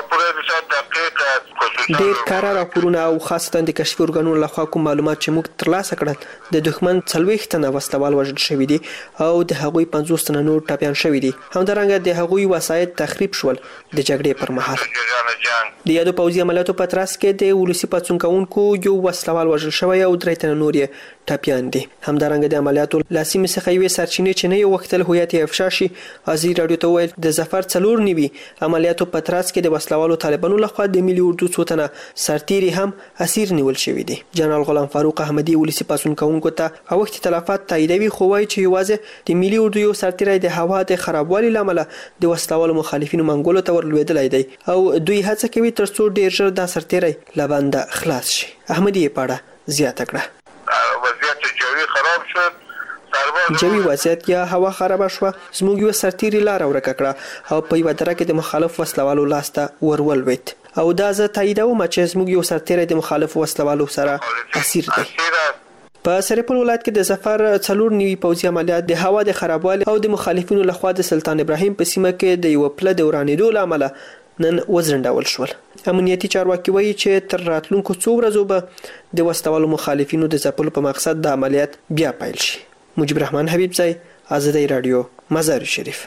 ډیر کار راپورونه او خاصه د کشفي ارګانونو لخوا کوم معلومات چې موږ ترلاسه کړل د دښمن 40 تنه وسلوال وژل شوي دي او د هغوی 50 تنه نور ټاپیان شوي دي. همدارنګه د هغوی وسایل تخریب شول د جګړې پر مهال. د یادو پوځي عملیاتو په ترڅ کې د ولسی پاتون کوونکو یو وسلوال وژل شوی او 3 تنه نور ټاپیان دي. همدارنګه د عملیاتو لاسي څخه یو سرچینې چې نه یو وختل هویت افشا شي. ازي رادیو ته ویل د ظفر 4 عملیاتو په ترڅ کې د وسلوالو طالبانو لخوا د ملي اردو څو سرتيري هم اسیر نیول شوی دي. جنرال غلام فاروق احمدی ولسی پاسون کوونکو ته اوخت تلفات تاییدوي خو وایي چې یوازې د ملي اردو یو سرتيري د هوا د خرابوالي لامل د وسلوالو مخالفینو منګولو ته ورلوېدلای دی او دوی هڅه کوي ترڅو ډیر ژر دا سرتيري لبنده خلاص شي. احمدی پاړه زیاته کړه وضعیت جوی خراب شد جوی وضعیت یا هوا خراب شو زموږ یو سرتيري لار ورکه کړه او په یو دره کې د مخالف وسلوالو لاسته ورولويت او دا زه تاییدوم چې زموږ یو سرتيري د مخالف وسلوالو سره اسیر دی. په سرپل ولایت کې د ظفر 4 پوځي عملیات د هوا د خرابوالي او د مخالفینو لخوا د سلطان ابراهیم په سیمه کې د یو پله د ورانېدو لامل نن وزرندول شول. امنیتي چارواکي وایي چې تر راتلونکو څو ورځو به د وسلوالو مخالفینو د ځپلو په مقصد د عملیات بیا پیل شي. مجيب رحمان حبیب زئی آزادی رادیو مزار شریف.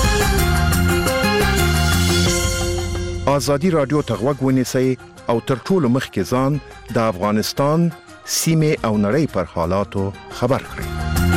آزادی رادیو ته غوږ ونیسئ او تر ټولو مخکې ځان د افغانستان سیمې او نړۍ پر حالاتو خبر کړئ.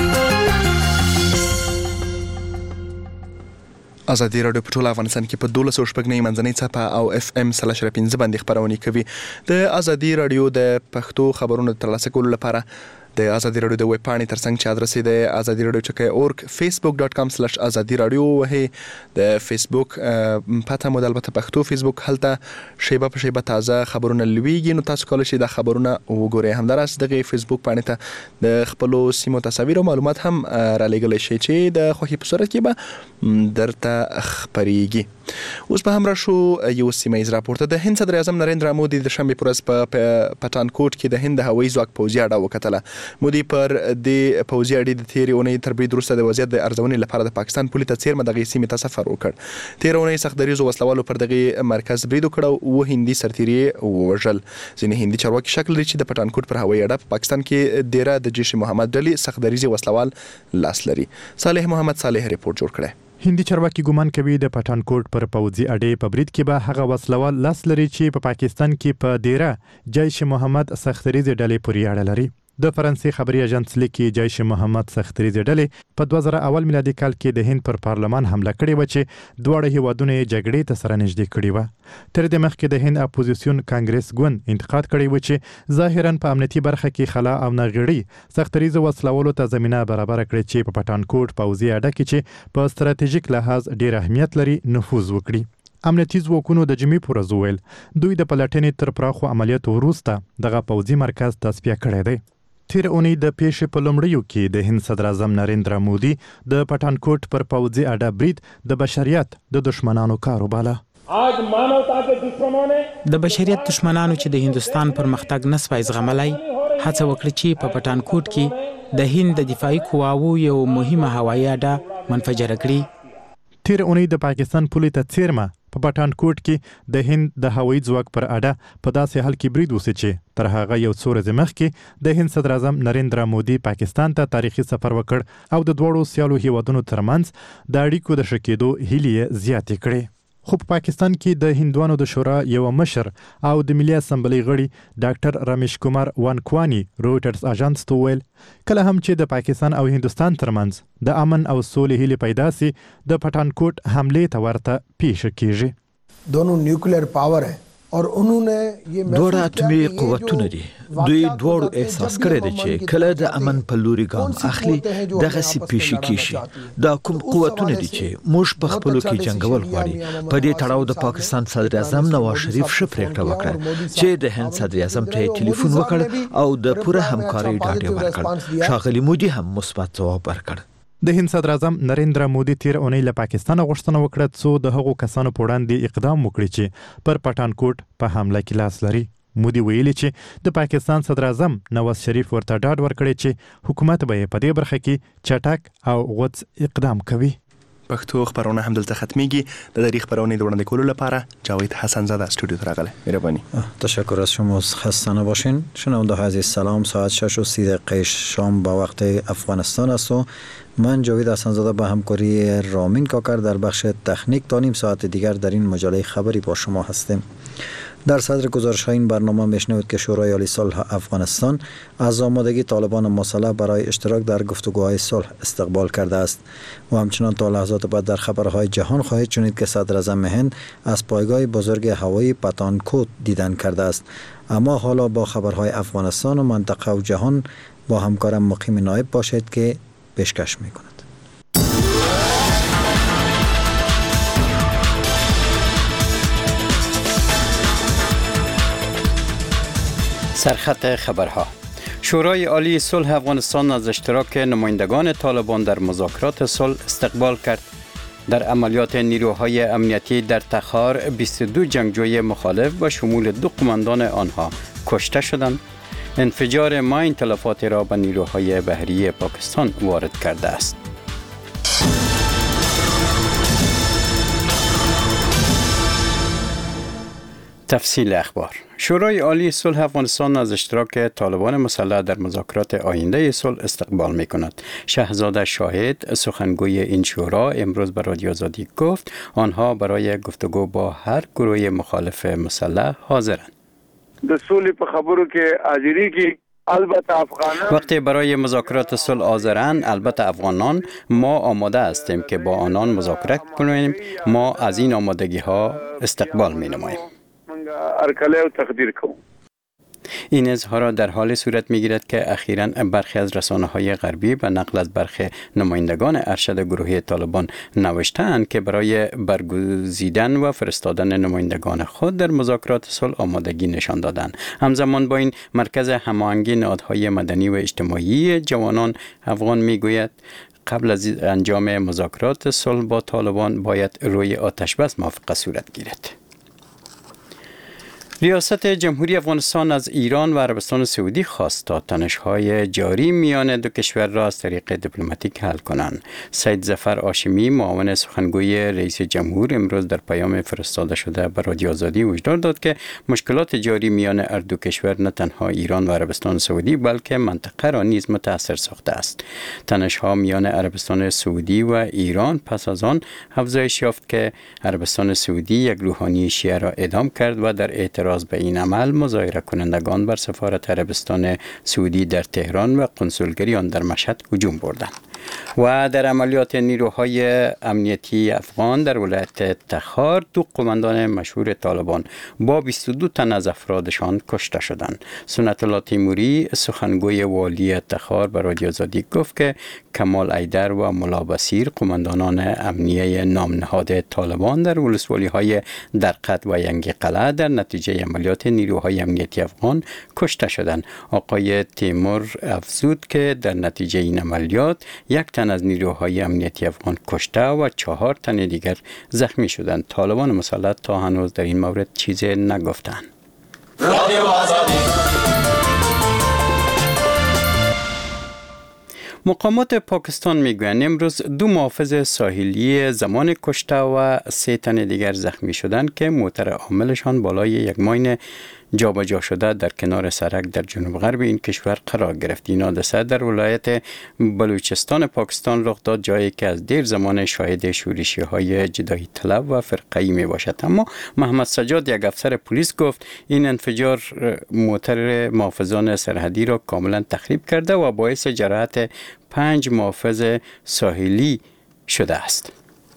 آزادی رادیو په ټول افغانستان کې په 12 منځنۍ څپه او FM 3.15 باندې خبرونه کوي. د آزادی رادیو د پښتو خبرونو ترلاسه کولو لپاره د آزادی رادیو د ویب پاڼې ترڅنګ چې ادرس یې د آزادی رادیو _org facebook.com/azadi radio وهي د فیسبوک پته مو د البته پښتو فیسبوک هلته شیبه په شیبه تازه خبرونه لويږي نو تاسو کولای شئ د خبرونه وګورئ. همدارس دغه فیسبوک پاڼې ته د خپل سیمو تصاویر او معلومات هم را لګل شي چې د خوخي په صورت کې به درته خبريږي. اوس به هم را شو یو سیمایي راپورته. د هند صدر اعظم نریندرا مودي د شنبه پر ورځ په پټانکوټ کې د هند هوایي ځواک پوځي اډه وکتله. مودي پر د پوځي اډې د تیرې اونۍ تر برید وروسته د وضعیت د ارزونې لپاره د پاکستان پولي ته څیرمه دغه سیمې ته سفر وکړ. تیرې اونۍ سخت دریزو وسلوالو پر دغه مرکز برید وکړ او هندي سرتیري وژل. ځینې هندي چارواکي شکل لري چې د پټانکوټ پر هوایي اډه په پاکستان کې ډیره د جیش محمد ډلې سخت دریزي وسلوال لاس لري. صالح محمد صالح ریپورت جوړ کړی. هندي چارواکي ګومان کوي د پټانکوټ پر پوځي اډې په برید کې به هغه وسلوال لاس لري چې په پاکستان کې په ډیره جیش محمد سختریزي ډلې پورې اړه لري. د فرانسې خبري ایجنس لیکي جیش محمد سختریزي ډلې په 2001 میلادي کال کې د هند پر پارلمان حمله کړې و چې دواړه هیوادونه جګړې ته سره نږدې کړې و. تر دې مخکې د هند اپوزیسیون کانګرس ګوند انتقاد کړی و چې ظاهرا په امنیتي برخه کې خلا او ناغړي سختریزي وسلوالو ته زمينه برابر کړې چې په پټانکوټ پوځي اډه کې چې په ستراتیژیک لحاظ ډیر اهمیت لري نفوذ وکړي. امنیتي ځواکونو د جمی پر ورځ دوی د پلټنې تر پراخو عملیاتو وروسته دغه پوځي مرکز تصفیه کړی دی. تیر اونۍ د پیښې په لومړیو کې د هند صدر اعظم نریندرا مودي د پټانکوټ پر پوځي اډه برید د بشریت د دشمنانو کار وباله. د بشریت دشمنانو چې د هندستان پرمختګ نسوای زغملای هڅه وکړه چې په پټانکوټ کې د هند د دفاعي قواوو یو مهمه هوایي اډه منفجر کړي. تیر اونۍ د پاکستان پولي ته څیرمه په پټانکوټ کې د هند د هوایي ځواک پر اډه په داسې حال کې برید وسو چې تر هغه یو څو ورځې مخکې د هند صدر اعظم نریندرا مودي پاکستان ته تاریخي سفر وکړ او د دوړو سیالو هیوادونو ترمنځ د اړیکو د شکېدو هیلې زیاتې کړې. خو په پاکستان کې د هندوانو د شورا یو مشر او د ملي اسمبلی غړي ډاکټر رمیش کومار وانکوانی رويټرز اژانس ته ویل کله هم چې د پاکستان او هندستان ترمنځ د امن او سولې هیلې پیدا سي د پټانکوټ حمله ته ورته پیښ کیږي. दोनों nuclear power है और उन्होंने ये دوړه اتمی قوتونه دي. دوی دوړو احساس کړی دی چې کله د امن په لوري ګام اخلي دغه سي پیشي کیشي. دا کوم قوتونه دي چې موږ په خپلو کې جنگول غواړي. په دې تړاو د پاکستان صدر اعظم نواز شریف پریکړه وکړه چې د هند صدر اعظم ته ټلیفون وکړ او د پوره همکارۍ ډاډ ورکړ. ښاغلي مودي هم مثبت ځواب ورکړ. د هند صدر اعظم نریندرا مودي تیر اونۍ له پاکستان غوښتنه وکړه څو د هغو کسانو په وړاندې اقدام وکړي چې پر پټانکوټ په حمله کې لاس لري. مودي ویلي چې د پاکستان صدر اعظم نواز شریف ورته ډاډ ورکړي چې حکومت به په دې برخه کې چټک او غوڅ اقدام کوي. پښتو خبرونه هم دلته ختمیږي. د دې خبرونه د وړاندې کولو لپاره جاوید حسن زاده استودیو ته راغله. مهربانی. تشکر از شما. خسته نباشین. شنونده عزیز سلام. ساعت 6:30 شام با وقت افغانستان است و من جاوید حسن زاده با همکاری رامین کاکر در بخش تکنیک تا نیم ساعت دیگر در این مجله خبری با شما هستیم. در صدر گزارش های این برنامه میشنوید که شورای عالی صلح افغانستان از آمادگی طالبان مسلح برای اشتراک در گفتگوهای صلح استقبال کرده است و همچنان تا لحظات بعد در خبرهای جهان خواهید شنید که صدر اعظم هند از پایگاه بزرگ هوایی پتانکوت دیدن کرده است. اما حالا با خبرهای افغانستان و منطقه و جهان با همکارم مقیم نایب باشید که پیشکش می‌کند. سرخط خبرها. شورای عالی صلح افغانستان از اشتراک نمایندگان طالبان در مذاکرات صلح استقبال کرد. در عملیات نیروهای امنیتی در تخار 22 جنگجوی مخالف و شمول 2 قماندان آنها کشته شدند. انفجار ماین تلفات را به نیروهای بحری پاکستان وارد کرده است. تفصیل اخبار. شورای عالی صلح افغانستان از اشتراک طالبان مسلح در مذاکرات آینده صلح استقبال می کند. شهزاده شاهد سخنگوی این شورا امروز به رادیو آزادی گفت آنها برای گفتگو با هر گروه مخالف مسلح حاضرند. د سولې په خبرو کې حاضری کې البته افغانان وقتی برای مذاکرات صلح حاضرند البته افغانان ما آماده هستیم که با آنان مذاکره کنیم. ما از این آمادگی ها استقبال می نماییم. ارکله او تقدیر کوم. این اظهارات در حال صورت می‌گیرد که اخیراً برخی از رسانه‌های غربی به نقل از برخی نمایندگان ارشد گروهی طالبان نوشته‌اند که برای برگزیدن و فرستادن نمایندگان خود در مذاکرات صلح آمادگی نشان دادند. همزمان با این مرکز هماهنگی نهادهای مدنی و اجتماعی جوانان افغان می‌گوید قبل از انجام مذاکرات صلح با طالبان باید روی آتش‌بس موافقه صورت گیرد. ریاست جمهوری افغانستان از ایران و عربستان سعودی خواست تا تنش‌های جاری میان دو کشور را از طریق دیپلماتیک حل کنند. سید ظفر هاشمی معاون سخنگوی رئیس جمهور امروز در پیام فرستاده شده به رادیو آزادی هشدار داد که مشکلات جاری میان هر دو کشور نه تنها ایران و عربستان سعودی بلکه منطقه را نیز متاثر ساخته است. تنش‌ها میان عربستان سعودی و ایران پس از آن افزایش یافت که عربستان سعودی یک روحانی شیعه را اعدام کرد و در اعتراض به این عمل مظاهره کنندگان بر سفارت عربستان سعودی در تهران و قنسولگری آن در مشهد هجوم بردند. و در عملیات نیروهای امنیتی افغان در ولایت تخار 2 قماندان مشهور طالبان با 22 تن از افرادشان کشته شدند. سنت الله تیموری سخنگوی والی تخار به رادیو آزادی گفت که کمال ایدر و ملا بصیر قماندانان امنیه نام نهاده طالبان در ولسوالی‌های درقد و ینگی قلعه در نتیجه عملیات نیروهای امنیتی افغان کشته شدند. آقای تیمور افزود که در نتیجه این عملیات 1 تن از نیروهای امنیتی افغان کشته و 4 تن دیگر زخمی شدند. طالبان مسلح تا هنوز در این مورد چیزی نگفتند. مقامات پاکستان میگویند امروز 2 محافظ ساحلی زمان کشته و 3 تن دیگر زخمی شدند که موتر عاملشان بالای یک ماین جابجا شده در کنار سرک در جنوب غرب این کشور قرار گرفت. این حادثه در ولایت بلوچستان پاکستان رخ داد، جایی که از دیر زمان شاهد شورشی‌های جدایی طلب و فرقه‌ای می باشد. اما محمد سجاد، یک افسر پلیس، گفت این انفجار موتر محافظان سرحدی را کاملا تخریب کرده و باعث جراحت 5 محافظ ساحلی شده است.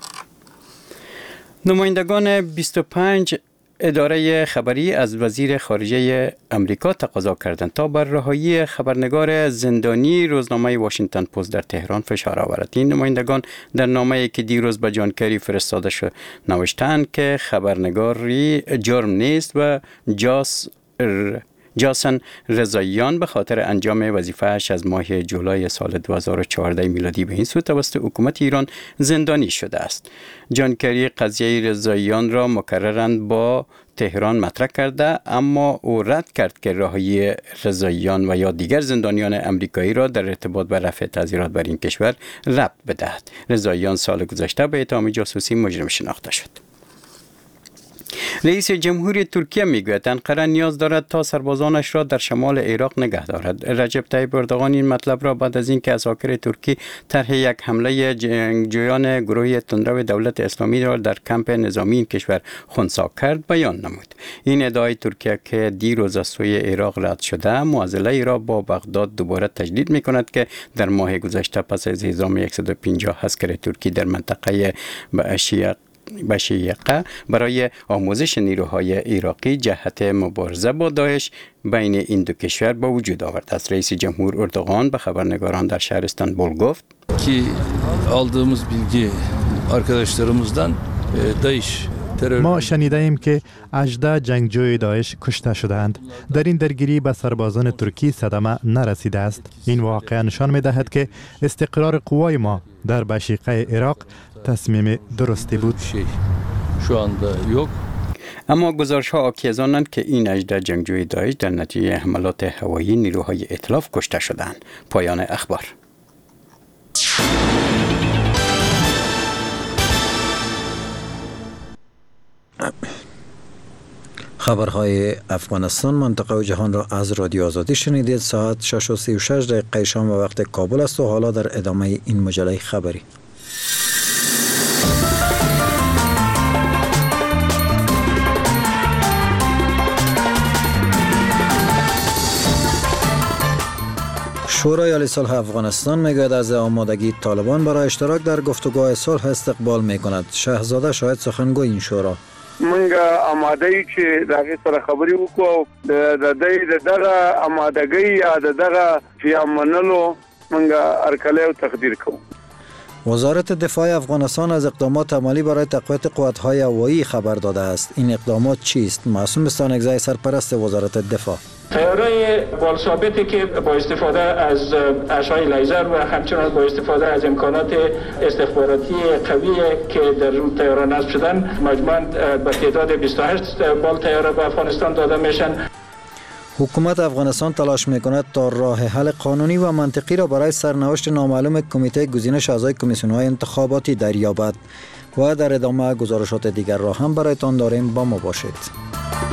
نمایندگان 25 اداره خبری از وزیر خارجه امریکا تقاضا کردند تا بر رهایی خبرنگار زندانی روزنامه واشنگتن پست در تهران فشار آورد. این نمایندگان در نامه‌ای که دیروز به جان کری فرستاده شد نوشتند که خبرنگاری جرم نیست و جاسن رضاییان به خاطر انجام وظیفه‌اش از ماه جولای سال 2014 میلادی به این سو توسط حکومت ایران زندانی شده است. جان کری قضیه رضاییان را مکرراً با تهران مطرح کرده، اما او رد کرد که رهایی رضاییان و یا دیگر زندانیان امریکایی را در ارتباط با رفع تعزیرات بر این کشور ربط بدهد. رضاییان سال گذشته به اتهام جاسوسی مجرم شناخته شد. رئیس جمهوری ترکیه میگوید انقره نیاز دارد تا سربازانش را در شمال عراق نگه دارد. رجب طیب اردوغان این مطلب را بعد از اینکه اساکر ترکی طرح یک حمله جنگجویان گروه تندرو دولت اسلامی را در کمپ نظامی این کشور خنثی کرد بیان نمود. این ادعای ترکیه که دیروز از سوی عراق رد شده، معضله را با بغداد دوباره تجدید میکند که در ماه گذشته پس از اعزام 150 عسکر ترکی در منطقه بشیقه برای آموزش نیروهای عراقی جهت مبارزه با داعش بین این دو کشور به وجود آورد است. رئیس جمهور اردوغان به خبرنگاران در شهر استانبول گفت که aldığımız bilgi arkadaşlarımızdan داعش ما شنیده ایم که 18 جنگجوی داعش کشته شدند. در این درگیری به سربازان ترکی صدمه نرسیده است. این واقعا نشان می دهد که استقرار قوای ما در بشیقه عراق تصمیم درستی بود. اما گزارش ها حاکی از آنند که این 18 جنگجوی داعش در نتیجه حملات هوایی نیروهای ائتلاف کشته شدند. پایان اخبار. خبرهای افغانستان، منطقه و جهان را از رادیو آزادی شنیدید. ساعت 6:36 شام و وقت کابل است و حالا در ادامه این مجله خبری. شورای عالی صلح افغانستان میگوید از آمادگی طالبان برای اشتراک در گفتگوهای صلح استقبال میکند. شهزاده شاهد سخنگوی این شورا: منګه آمادهی چې دغه سره خبرې وکړو د دغه آمادګۍ یا دغه چې منلو منګه ارکله او تقدیر کوو. وزارت دفاع افغانستان از اقدامات عملی برای تقویت قوت‌های هوایی خبر داده است. این اقدامات چیست؟ معصوم بستانکزی سرپرست وزارت دفاع: طیاره‌های بالثابتی که با استفاده از اشعه لیزر و همچنین با استفاده از امکانات استخباراتی قوی که در طیاره نصب شدن مجموعاً به تعداد 28 بال طیاره به افغانستان داده میشن. حکومت افغانستان تلاش میکند تا راه حل قانونی و منطقی را برای سرنوشت نامعلوم کمیته گزینش اعضای کمیسیون‌های انتخاباتی دریابد و در ادامه گزارشات دیگر را هم برایتان داریم. با ما باشید.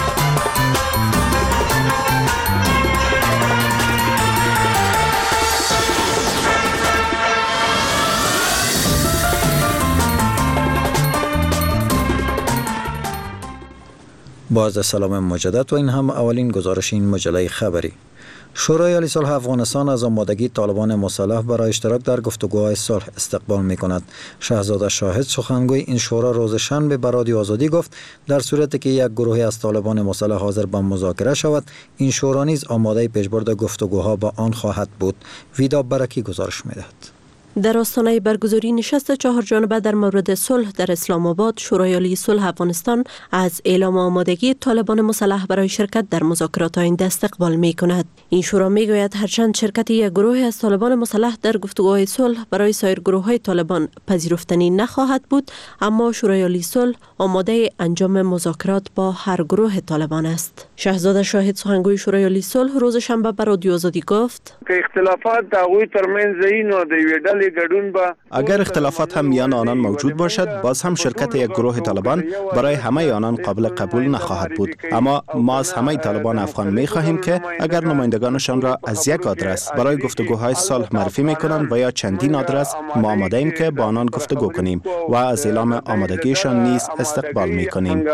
باز سلام مجدد و این هم اولین گزارش این مجله خبری. شورای عالی صلح افغانستان از آمادگی طالبان مسلح برای اشتراک در گفتگوهای صلح استقبال می کند. شهزاده شاهد سخنگوی این شورا روز شنبه به رادیو آزادی گفت در صورتی که یک گروهی از طالبان مسلح حاضر به مذاکره شود، این شورا نیز آماده پیشبرد گفتگوها با آن خواهد بود. ویدا برکی گزارش می دهد. در آستانه برگزاری نشست 4 جانبه در مورد صلح در اسلام آباد، شورای عالی صلح افغانستان از اعلام آمادگی طالبان مسلح برای شرکت در مذاکرات آینده استقبال می کند. این شورا می گوید هرچند شرکت یک گروه از طالبان مسلح در گفتگوهای صلح برای سایر گروه‌های طالبان پذیرفتنی نخواهد بود، اما شورای عالی صلح آماده انجام مذاکرات با هر گروه طالبان است. شهزاده شاهد سخنگوی شورای عالی صلح روز شنبه به رادیو آزادی گفت: که اختلافات داوی ترمنځ اینو د ویډل ډلې ګډون به اگر اختلافات هم میان آنان موجود باشد، باز هم شرکت یک گروه طالبان برای همه آنان قابل قبول نخواهد بود. اما ما از همه طالبان افغان می‌خواهیم که اگر نمایندگانشان را از یک آدرس برای گفتگوهای صلح معرفی می‌کنند و یا چندین آدرس، ما آماده‌ایم که با آنان گفتگو کنیم و از اعلام آمادگیشان نیز استقبال می‌کنیم.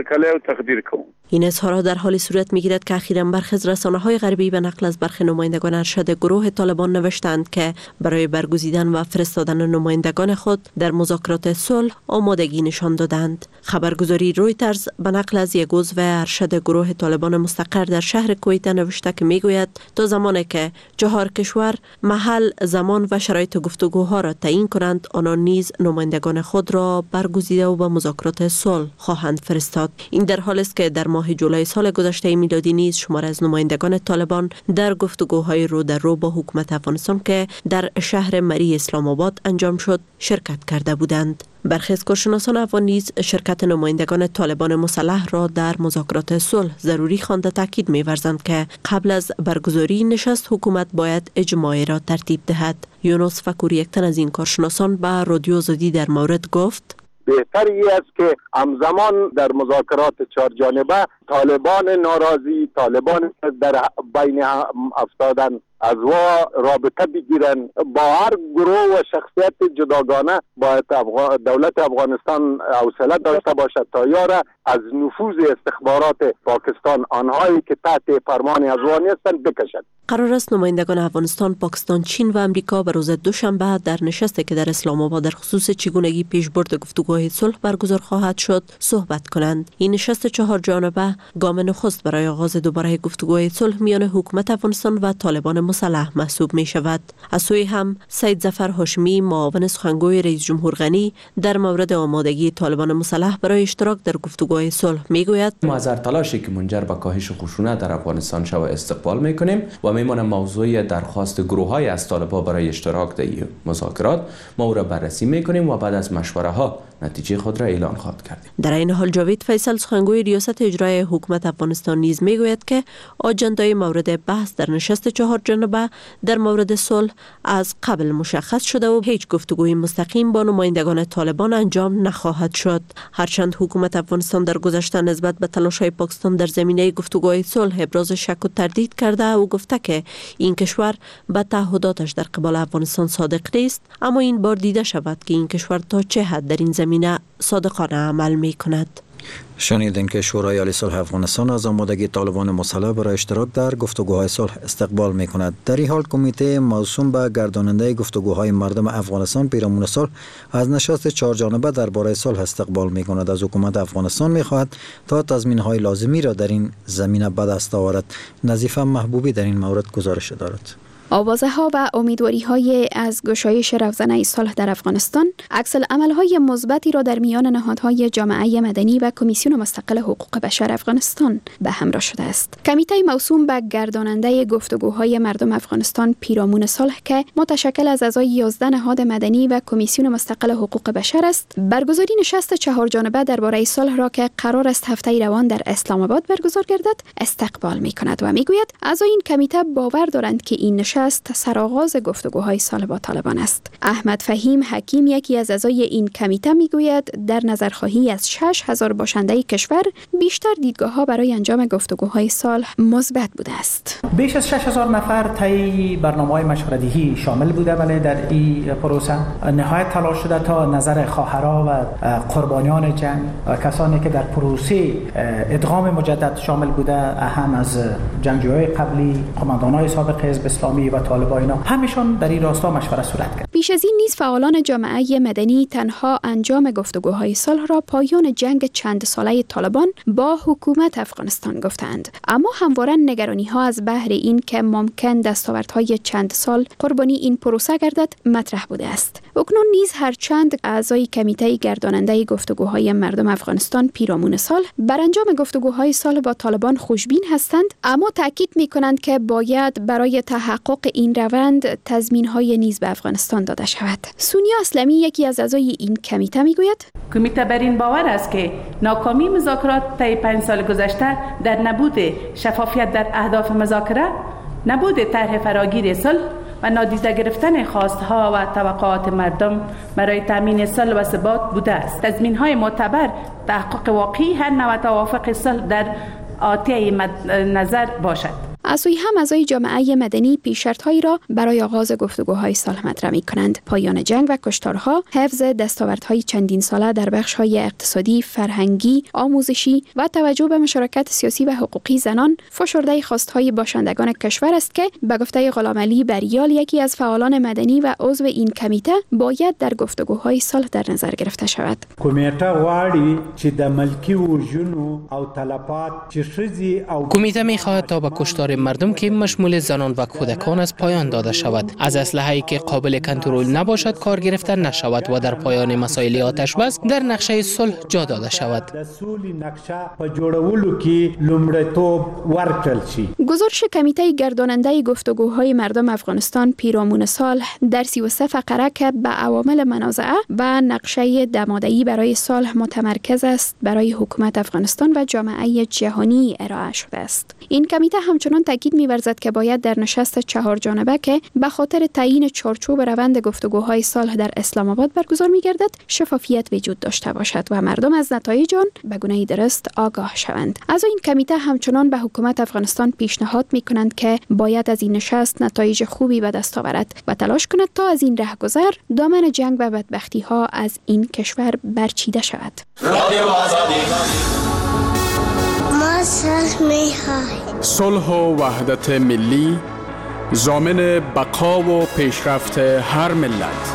این اظهارات در حال صورت می‌گیرد که اخیراً برخی از رسانه‌های غربی به نقل از برخی نمایندگان ارشد گروه طالبان نوشتند که برای برگزیدن و فرستادن نمایندگان خود در مذاکرات صلح آمادگی نشان دادند. خبرگزاری رویترز به نقل از یک عضو ارشد گروه طالبان مستقر در شهر کویت نوشته که میگوید تا زمانی که 4 کشور محل، زمان و شرایط گفتگوها را تعیین کنند، آنان نیز نمایندگان خود را برگزیده و به مذاکرات صلح خواهند فرستاد. این در حالی است که در ماه جولای سال گذشته میلادی نیز شمار از نمایندگان طالبان در گفتگوهای رو در رو با حکومت افغانستان که در شهر مری اسلام آباد انجام شد شرکت کرده بودند. برخی از کارشناسان افغان نیز شرکت نمایندگان طالبان مسلح را در مذاکرات صلح ضروری خوانده تاکید می‌ورزند که قبل از برگزاری نشست حکومت باید اجماعی را ترتیب دهد. یونس فکوری، یک تن از این کارشناسان، به رادیو آزادی در مورد گفت: بهتری است که همزمان در مذاکرات 4 جانبه طالبان ناراضی، طالبان در بین افتادن از رابطه بگیرن با هر گروه و شخصیت جداگانه. باید دولت افغانستان حوصله داشته باشد تا یاره از نفوذ استخبارات پاکستان، آنهایی که تحت فرمان افغانی هستند، بکشد. قرار است نمایندگان افغانستان، پاکستان، چین و امریکا به روز دوشنبه در نشستی که در اسلام آباد در خصوص چگونگی پیشبرد گفتگوهای صلح برگزار خواهد شد صحبت کنند. این نشست 4 جانبه گام نخست برای آغاز دوباره گفتگوهای صلح میان حکومت افغانستان و طالبان مسلح محسوب می شود. از سوی هم سید ظفر هاشمی، معاون سخنگوی رئیس جمهور غنی، در مورد آمادگی طالبان مسلح برای اشتراک در گفتگوهای صلح می گوید: ما از هر تلاشی که منجر به کاهش خشونت در افغانستان شود استقبال می کنیم و میمانه موضوع درخواست گروه‌های از طالبان برای اشتراک در مذاکرات ما او را بررسی می کنیم و بعد از مشوره ها نتیجه خود را اعلان خواهد کرد. در این حال جاوید فیصل، سخنگوی ریاست اجرایی حکومت افغانستان، نیز میگوید که آجندای مورد بحث در نشست 4 جانبه در مورد صلح از قبل مشخص شده و هیچ گفتگوی مستقیم با نمایندگان طالبان انجام نخواهد شد. هرچند حکومت افغانستان در گذشته نسبت به تلاش‌های پاکستان در زمینه گفتگوهای صلح ابراز شک و تردید کرده و گفته که این کشور به تعهداتش در قبال افغانستان صادق نیست، اما این بار دیده شود که این کشور تا چه حد در این زمینه صادقانه عمل می کند. شنیدین که شورای عالی صلح افغانستان از آمادگی طالبان مسلح برای اشتراک در گفتگوهای صلح استقبال می کند. در این حال کمیته موسوم به گرداننده گفتگوهای مردم افغانستان پیرامون صلح از نشست 4 جانبه درباره صلح استقبال می کند. از حکومت افغانستان می خواهد تا تضمین‌های لازمی را در این زمینه به دست آورد. نظیفه محبوبی در این مورد گزارش دارد. آوازه ها و امیدواری های از گشایش روزنه صلح در افغانستان عکس العمل های مثبتی را در میان نهادهای جامعه مدنی و کمیسیون مستقل حقوق بشر افغانستان به همراه شده است. کمیته موسوم به گرداننده گفتگوهای مردم افغانستان پیرامون صلح که متشکل از اعضای 11 نهاد مدنی و کمیسیون مستقل حقوق بشر است، برگزاری نشست 4 جانبه درباره صلح را که قرار است هفته روان در اسلام آباد برگزار گردد استقبال می‌کند و می‌گوید اعضای این کمیته باور دارند که این نشست سرآغاز گفتگوهای صلح با طالبان است. احمد فهیم حکیم، یکی از اعضای این کمیته، میگوید در نظرخواهی از 6000 باشنده کشور بیشتر دیدگاه‌ها برای انجام گفتگوهای صلح مثبت بوده است. بیش از 6000 نفر طی برنامه‌های مشوره‌دهی شامل بوده، ولی در این پروسه نهایت تلاش شده تا نظر خواهرها و قربانیان جنگ و کسانی که در پروسه ادغام مجدد شامل بوده، هم از جنگجویان قبلی، قماندان‌های سابق حزب اسلامی و طالبان، همیشون در این راستا مشوره صورت کرد. بیش از این نیز فعالان جامعه مدنی تنها انجام گفتگوهای صلح را پایان جنگ چند ساله طالبان با حکومت افغانستان گفتند، اما همواره نگرانی‌ها از بحر این که ممکن دستاوردهای چند سال قربانی این پروسه گردد مطرح بوده است. اکنون نیز هرچند اعضای کمیته گرداننده گفتگوهای مردم افغانستان پیرامون صلح بر انجام گفتگوهای صلح با طالبان خوشبین هستند، اما تاکید می‌کنند که باید برای تحقق این روند تضمین‌های نیز به افغانستان داده شود. سونیا اسلامی، یکی از اعضای این کمیته، میگوید کمیته بر این باور است که ناکامی مذاکرات طی 5 سال گذشته در نبود شفافیت در اهداف مذاکره، نبود طرح فراگیر صلح و نادیده گرفتن خواستها و توقعات مردم برای تامین صلح و ثبات بوده است. تضمین‌های معتبر تحقق واقعی هر نوع توافق صلح در آتیه نظر باشد. از سوی هم اعضای جامعه مدنی پیش‌شرط‌هایی را برای آغاز گفتگوهای صلح مطرح می‌کنند: پایان جنگ و کشتارها، حفظ دستاوردهای چندین ساله در بخش‌های اقتصادی، فرهنگی، آموزشی و توجه به مشارکت سیاسی و حقوقی زنان، فشرده خواست‌های باشندگان کشور است که به گفته غلامعلی بریال، یکی از فعالان مدنی و عضو این کمیته، باید در گفتگوهای صلح در نظر گرفته شود. کمیته می‌خواهد تا به کشتار مردم که مشمول زنان و کودکان از پایان داده شود. از اسلحه‌ای که قابل کنترل نباشد کار گرفته نشود و در پایان مسائل آتش بس در نقشه صلح جا داده شود. گزارش کمیته گرداننده گفتگوهای مردم افغانستان پیرامون صلح در 33 فقره که به عوامل منازعه و نقشه دماده‌ای برای صلح متمرکز است برای حکومت افغانستان و جامعه جهانی ارائه شده است. این کمیته همچنان تاکید می‌ورزد که باید در نشست 4 جانبه که به خاطر تعیین چارچوب روند گفتگوهای صلح در اسلام آباد برگزار می‌گردد شفافیت وجود داشته باشد و مردم از نتایج آن به گونه درست آگاه شوند. از این کمیته همچنان به حکومت افغانستان پیشنهاد می‌کنند که باید از این نشست نتایج خوبی به دست آورد و تلاش کند تا از این رهگذر دامن جنگ و بدبختی‌ها از این کشور برچیده شود. صلح و وحدت ملی ضامن بقا و پیشرفت هر ملت.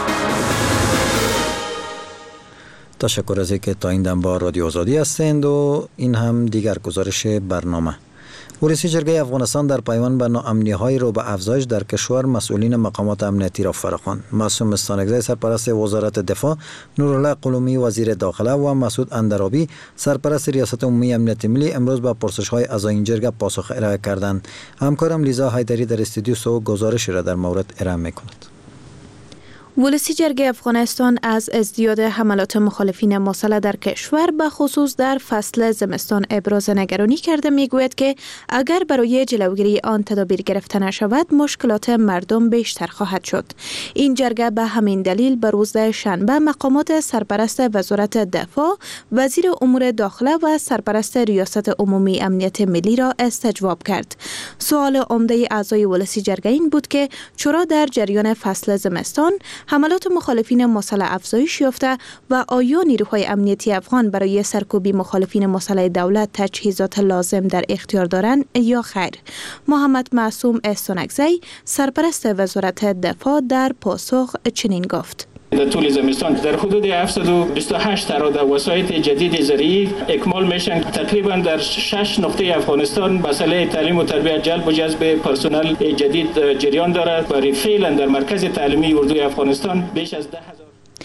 تشکر از اینکه تا این دم با رادیو آزادی هستند و این هم دیگر گزارش برنامه. ولسی جرگه افغانستان در پیوند به ناامنی‌های رو به افزایش در کشور مسئولین مقامات امنیتی را فراخواند. معصوم استانگزی سرپرست وزارت دفاع، نورالله قلومی وزیر داخله و مسعود اندرابی سرپرست ریاست عمومی امنیت ملی امروز به پرسش‌های اعضای این جرگه پاسخ ارائه کردند. همکارم لیزا حیدری در استودیو سو گزارش را در مورد ارائه می‌کند. ولسی جرگه افغانستان از ازدیاد حملات مخالفین مسلح در کشور به خصوص در فصل زمستان ابراز نگرانی کرده میگوید که اگر برای جلوگیری آن تدابیر گرفته نشود مشکلات مردم بیشتر خواهد شد. این جرگه به همین دلیل به روز شنبه مقامات سرپرست وزارت دفاع، وزیر امور داخله و سرپرست ریاست عمومی امنیت ملی را استجواب کرد. سوال عمده اعضای ولسی جرگه این بود که چرا در جریان فصل زمستان حملات مخالفین مسلح افزایش یافته و آیا نیروهای امنیتی افغان برای سرکوبی مخالفین مسلح دولت تجهیزات لازم در اختیار دارند یا خیر؟ محمد معصوم استانگزی سرپرست وزارت دفاع در پاسخ چنین گفت: در طول زمستان در حدود 728 تراده وسایط جدید زرعی اکمال میشن. تقریبا در 6 نقطه افغانستان مسئله تعلیم و تربیت جلب و جذب پرسنل جدید جریان دارد و فعلا در مرکز تعلیمی اردوی افغانستان بیش از 10,000.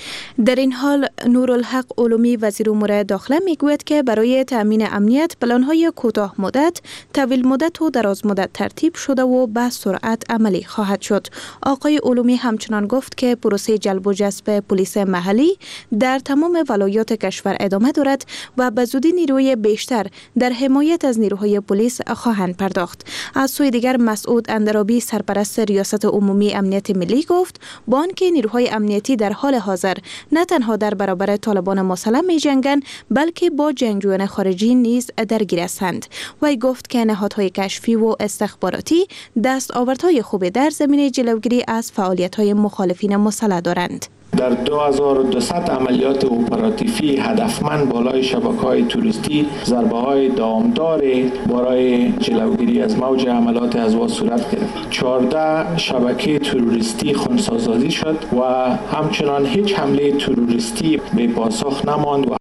در این حال نورالحق علومی وزیر امور داخله میگوید که برای تامین امنیت پلان‌های کوتاه مدت، طویل مدت و دراز مدت ترتیب شده و به سرعت عملی خواهد شد. آقای علومی همچنان گفت که پروسه جلب و جذب پلیس محلی در تمام ولایات کشور ادامه دارد و به زودی نیروی بیشتر در حمایت از نیروهای پلیس خواهند پرداخت. از سوی دیگر مسعود اندرابی سرپرست ریاست عمومی امنیت ملی گفت با آنکه نیروهای امنیتی در حال حاضر نه تنها در برابر طالبان مسلح می جنگند بلکه با جنگجویان خارجی نیز درگیر هستند. وی گفت که نهادهای کشفی و استخباراتی دستاوردهای خوبی در زمینه جلوگیری از فعالیت‌های مخالفین مسلح دارند. در 2200 عملیات اپراتیفی هدفمند بالای شبکه‌های توریستی ضربه‌های دامدار برای جلوگیری از موج حملات ازوا صورت گرفت. 14 شبکه تروریستی خنثی‌سازی شد و همچنان هیچ حمله تروریستی به پاسخ نماند.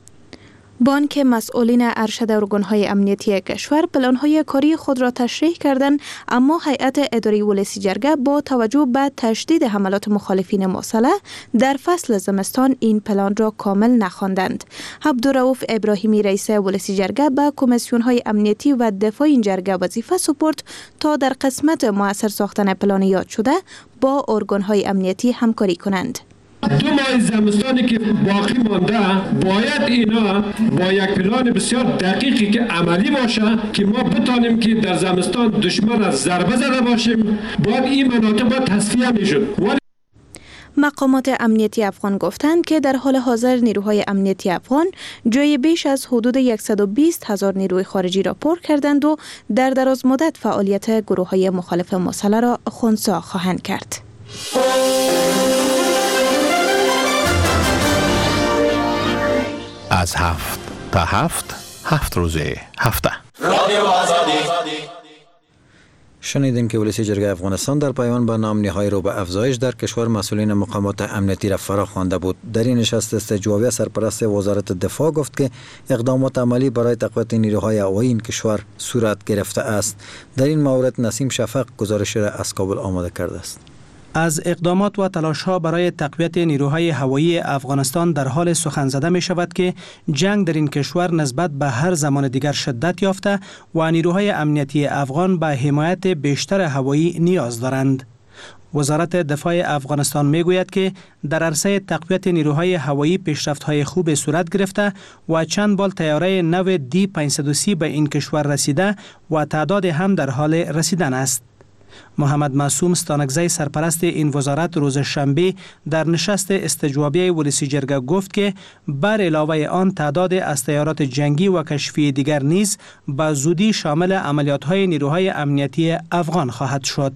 بانک مسئولین ارشد ارگان‌های امنیتی کشور پلان‌های کاری خود را تشریح کردند، اما هیئت اداری ولسی جرگه با توجه به تشدید حملات مخالفین مسلح در فصل زمستان این پلان را کامل نخواندند. عبدالرؤوف ابراهیمی رئیس ولسی جرگه به کمیسیون‌های امنیتی و دفاع این جرگه وظیفه سپرد تا در قسمت مؤثر ساختن پلان یاد شده با ارگان‌های امنیتی همکاری کنند. 2 ماه زمستانی که باقی مانده باید اینا با یک پلان بسیار دقیقی که عملی باشه که ما بتانیم که در زمستان دشمن از ضربه زده باشیم. باید این مناطق باید تصفیه میشد. مقامات امنیتی افغان گفتند که در حال حاضر نیروهای امنیتی افغان جای بیش از حدود 120,000 نیروی خارجی را پر کردند و در دراز مدت فعالیت گروه‌های مخالف مسلح را خنثی خواهند کرد. از 7 تا 7 روزه هفته. شنیدیم که ولسی جرگه افغانستان در پیمان به نام نهایی رو به افزایش در کشور مسئولین مقامات امنیتی را فرا خوانده بود. در این نشست استجوابی سرپرست وزارت دفاع گفت که اقدامات عملی برای تقویت نیروهای هوایی این کشور صورت گرفته است. در این مورد نسیم شفق گزارش را از کابل آماده کرده است. از اقدامات و تلاش‌ها برای تقویت نیروهای هوایی افغانستان در حال سخن زده می شود که جنگ در این کشور نسبت به هر زمان دیگر شدت یافته و نیروهای امنیتی افغان به حمایت بیشتر هوایی نیاز دارند. وزارت دفاع افغانستان می گوید که در عرصه تقویت نیروهای هوایی پیشرفت‌های خوب صورت گرفته و چند بال طیاره نو دی-530 به این کشور رسیده و تعداد هم در حال رسیدن است. محمد معصوم ستانکزی سرپرست این وزارت روز شنبه در نشست استجوابی ولسی جرگه گفت که بر علاوه آن تعداد از طیارات جنگی و کشفی دیگر نیز به زودی شامل عملیات‌های نیروهای امنیتی افغان خواهد شد.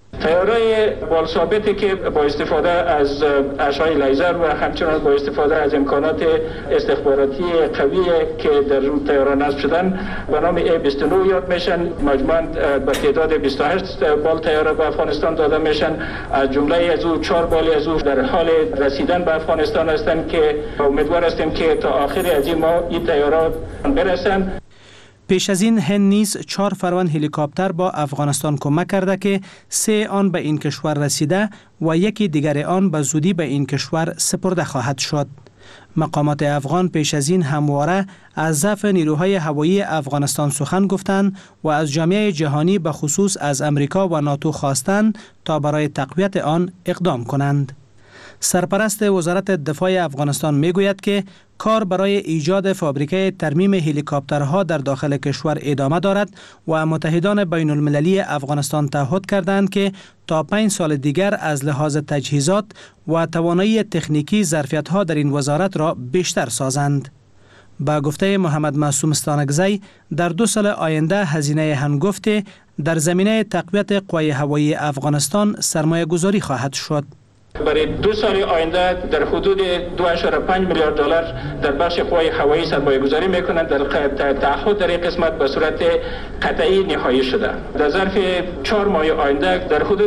طیاره بال ثابتی که با استفاده از اشعه لیزر و همچنان با استفاده از امکانات استخباراتی قوی که در روی طیاره نصب شدن به نام A-29 یاد میشن. مجموعاً به تعداد 28 بال طیاره به افغانستان داده میشن. از جمله از او 4 بال از او در حال رسیدن به افغانستان هستند که امیدوار هستیم که تا آخر از این ماه این طیاره برسن. پیش از این هند نیز 4 فرمان هلیکوپتر با افغانستان کمک کرده که 3 آن به این کشور رسیده و یکی دیگر آن به زودی به این کشور سپرده خواهد شد. مقامات افغان پیش از این همواره از ضعف نیروهای هوایی افغانستان سخن گفتند و از جامعه جهانی به خصوص از امریکا و ناتو خواستند تا برای تقویت آن اقدام کنند. سرپرست وزارت دفاع افغانستان میگوید که کار برای ایجاد فابریکه ترمیم هلیکوپترها در داخل کشور ادامه دارد و متحدان بین المللی افغانستان تعهد کردند که تا 5 سال دیگر از لحاظ تجهیزات و توانایی تکنیکی ظرفیت‌ها در این وزارت را بیشتر سازند. با گفته محمد معصوم ستانکزی در 2 سال آینده هزینه هنگفت در زمینه تقویت قوای هوایی افغانستان سرمایه گذاری خواهد شد. برای 2 سال آینده در حدود 2.5 میلیارد دلار در بخش قوای هوایی سرمایه گذاری میکنند. در تعهد در این قسمت به صورت قطعی نهایی شده. در ظرف 4 ماه آینده در حدود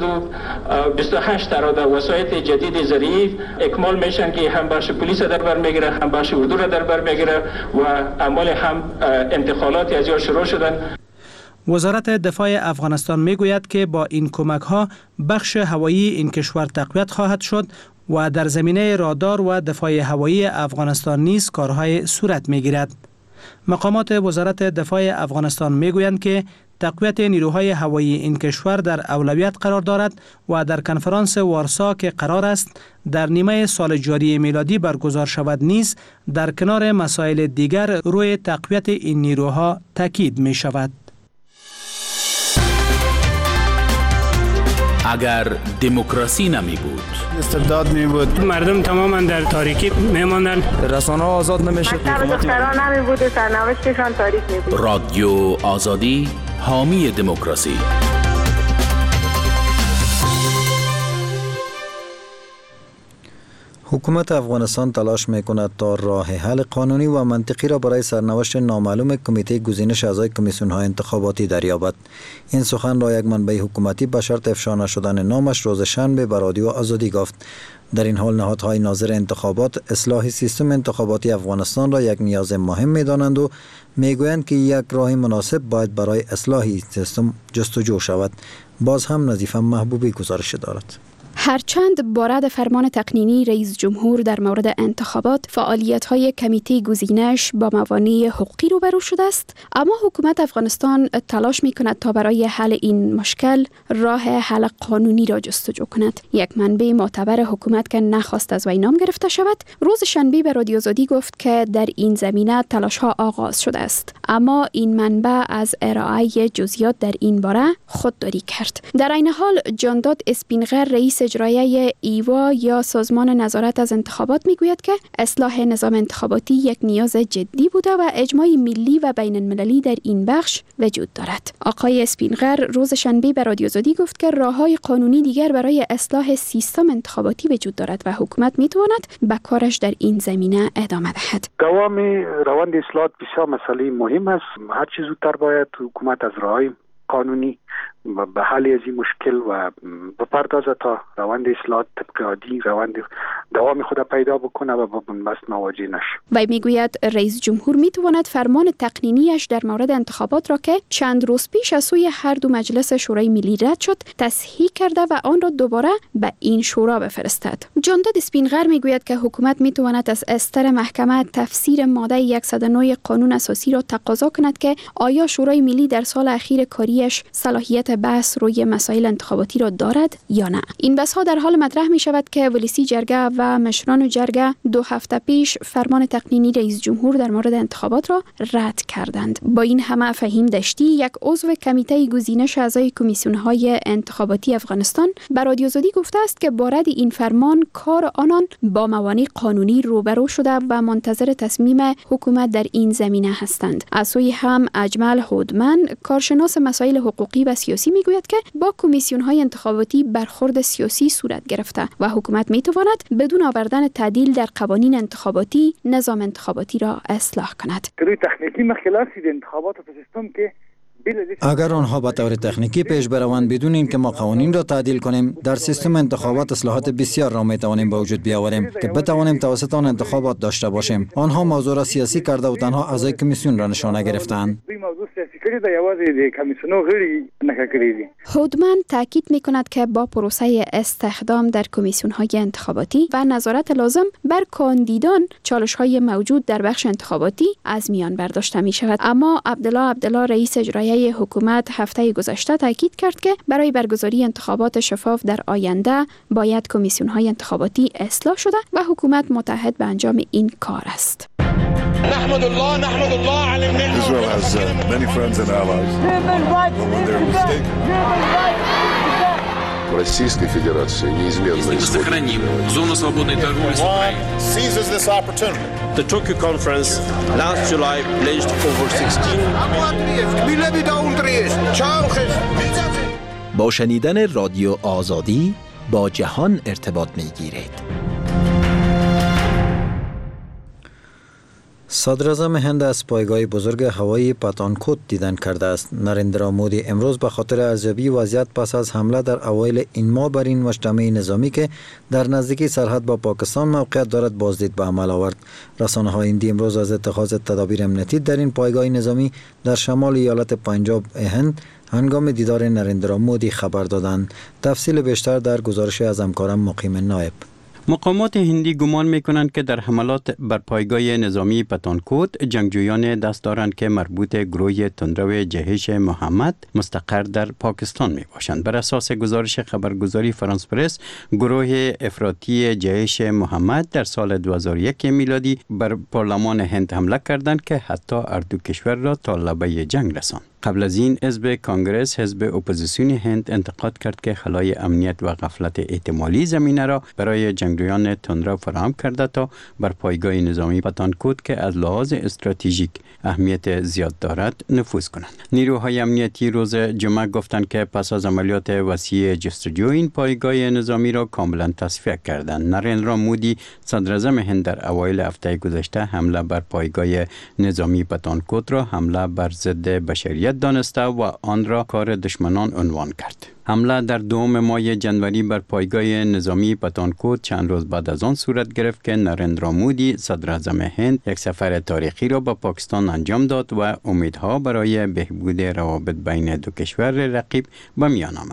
728 اراده وسایط جدید زرعی اکمال میشن که هم بخش پلیس در بر میگیره، هم بخش اردو را در بر میگیره و اعمال هم انتقالات از یا شروع شدن. وزارت دفاع افغانستان میگوید که با این کمک‌ها بخش هوایی این کشور تقویت خواهد شد و در زمینه رادار و دفاع هوایی افغانستان نیز کارهای صورت میگیرد. مقامات وزارت دفاع افغانستان میگویند که تقویت نیروهای هوایی این کشور در اولویت قرار دارد و در کنفرانس وارسا که قرار است در نیمه سال جاری میلادی برگزار شود نیز در کنار مسائل دیگر روی تقویت این نیروها تاکید می شود. اگر دموکراسی نمی بود، استبداد می بود، مردم تماما در تاریکی می ماندن، رسانه ها آزاد نمی شد، دختران نمی بود، سرنوشتشان تاریک می بود. رادیو آزادی حامی دموکراسی. حکومت افغانستان تلاش میکند تا راه حل قانونی و منطقی را برای سرنوشت نامعلوم کمیته گزینش اعضای کمیسیون‌های انتخاباتی دریابد. این سخن را یک منبع حکومتی به شرط افشا نشدن نامش روز شنبه به رادیو آزادی گفت. در این حال نهادهای ناظر انتخابات اصلاح سیستم انتخاباتی افغانستان را یک نیاز مهم می‌دانند و میگویند که یک راه مناسب باید برای اصلاح سیستم جستجو شود. باز هم نظیفه محبوبی گزارش دارد. هرچند با رد فرمان تقنینی رئیس جمهور در مورد انتخابات فعالیت‌های کمیته گزینش با موانع حقوقی روبرو شده است، اما حکومت افغانستان تلاش می‌کند تا برای حل این مشکل راه حل قانونی را جستجو کند. یک منبع معتبر حکومت که نخواست از وی نام گرفته شود، روز شنبه به رادیو آزادی گفت که در این زمینه تلاش‌ها آغاز شده است، اما این منبع از ارائه جزئیات در این باره خودداری کرد. در این حال جانداد اسپینغر رئیس اجرایی ایوا یا سازمان نظارت از انتخابات میگوید که اصلاح نظام انتخاباتی یک نیاز جدی بوده و اجماع ملی و بین المللی در این بخش وجود دارد. آقای اسپینغر روز شنبه به رادیو آزادی گفت که راه‌های قانونی دیگر برای اصلاح سیستم انتخاباتی وجود دارد و حکومت میتواند به کارش در این زمینه ادامه دهد. دوام روند اصلاحات بسیار مسئله مهم است. هر چه زودتر باید حکومت از راه‌های قانونی به حل از این مشکل و بپردازه تا روند اصلاحات طبق عادی روند دوام خود پیدا بکنه و با بنبست مواجه نشه. وی میگوید رئیس جمهور میتواند فرمان تقنینیش در مورد انتخابات را که چند روز پیش از سوی هر دو مجلس شورای ملی رد شد تصحیح کرده و آن را دوباره به این شورا بفرستد. جانداد اسپینغر میگوید که حکومت میتواند از استر محکمه تفسیر ماده 109 قانون اساسی را تقاضا کند که آیا شورای ملی در سال اخیر کاریش صلاحیت بحث روی مسائل انتخاباتی را دارد یا نه. این بحث ها در حال مطرح می شود که ولسی جرگه و مشران جرگه 2 هفته پیش فرمان تقنینی رئیس جمهور در مورد انتخابات را رد کردند. با این همه فهیم دشتی، یک عضو کمیته گزینش اعضای کمیسیون های انتخاباتی افغانستان به رادیو آزادی گفته است که با رد این فرمان کار آنان با موانع قانونی روبرو شده و منتظر تصمیم حکومت در این زمینه هستند. از سوی هم اجمل هودمن کارشناس مسائل حقوقی و سیاسی میگوید که با کمیسیون‌های انتخاباتی برخورد سیاسی صورت گرفته و حکومت میتواند بدون آوردن تعدیل در قوانین انتخاباتی نظام انتخاباتی را اصلاح کند. تکنیکی مخالفت انتخابات و سیستم که اگر آنها به طور تکنیکی پیش بروند بدون اینکه ما قوانین را تعدیل کنیم، در سیستم انتخابات اصلاحات بسیار را میتوانیم به وجود بیاوریم که بتوانیم توسط آن انتخابات داشته باشیم. آنها موضوع را سیاسی کرده و تنها اعضای کمیسیون را نشانه گرفتند. هودمن تاکید میکند که با پروسه استخدام در کمیسیون‌های انتخاباتی و نظارت لازم بر کاندیدان چالش‌های موجود در بخش انتخاباتی از میان برداشته می شود. اما عبدالله رئیس اجرایی حکومت هفته گذشته تاکید کرد که برای برگزاری انتخابات شفاف در آینده باید کمیسیون‌های انتخاباتی اصلاح شده و حکومت متحد به انجام این کار است. نحمد الله على النعمة. Israel has many friends and allies. When they're mistaken. Российской Федерации неизменно сохраним зону свободной торговли с Украиной. Seizes this opportunity. The Tokyo conference last July pledged over 16. با شنیدن رادیو آزادی با جهان ارتباط می‌گیرید. صدراعظم هند از پایگاه بزرگ هوایی پتانکوت دیدن کرده است. نریندرا مودی امروز به خاطر ارزیابی وضعیت پس از حمله در اوایل این ماه بر این مجتمع نظامی که در نزدیکی سرحد با پاکستان موقعیت دارد بازدید به عمل آورد. رسانه‌های هندی امروز از اتخاذ تدابیر امنیتی در این پایگاه نظامی در شمال ایالت پنجاب هند هنگام دیدار نریندرا مودی خبر دادند. تفصیل بیشتر در گزارش از همکارم مقیم نایب. مقامات هندی گمان می‌کنند که در حملات بر پایگاه نظامی پتانکوت جنگجویان دست دارند که مربوط گروه تندرو جهش محمد مستقر در پاکستان میباشند. بر اساس گزارش خبرگزاری فرانس پرس، گروه افراطی جهش محمد در سال 2001 میلادی بر پارلمان هند حمله کردند که حتی اردو کشور را تا لبه جنگ رساند. قبل از این حزب کانگرس، حزب اپوزیسیون هند، انتقاد کرد که خلای امنیت و غفلت احتمالی زمینه را برای جنگجویان تندرو فراهم کرده تا بر پایگاه نظامی پتانکوت که از لحاظ استراتژیک اهمیت زیاد دارد نفوذ کنند. نیروهای امنیتی روز جمعه گفتند که پس از عملیات وسیع جستجو این پایگاه نظامی را کاملا تصفیه کردند. نریندرا مودی صدراعظم هند در اوایل هفته گذشته حمله بر پایگاه نظامی پتانکوت را حمله بر ضد بشریت دانسته و آن را کار دشمنان عنوان کرد. حمله در 2 ماه جنوری بر پایگاه نظامی پتانکوت چند روز بعد از آن صورت گرفت که نریندرا مودی صدراعظم هند یک سفر تاریخی را به پاکستان انجام داد و امیدها برای بهبود روابط بین دو کشور رقیب به میان آمد.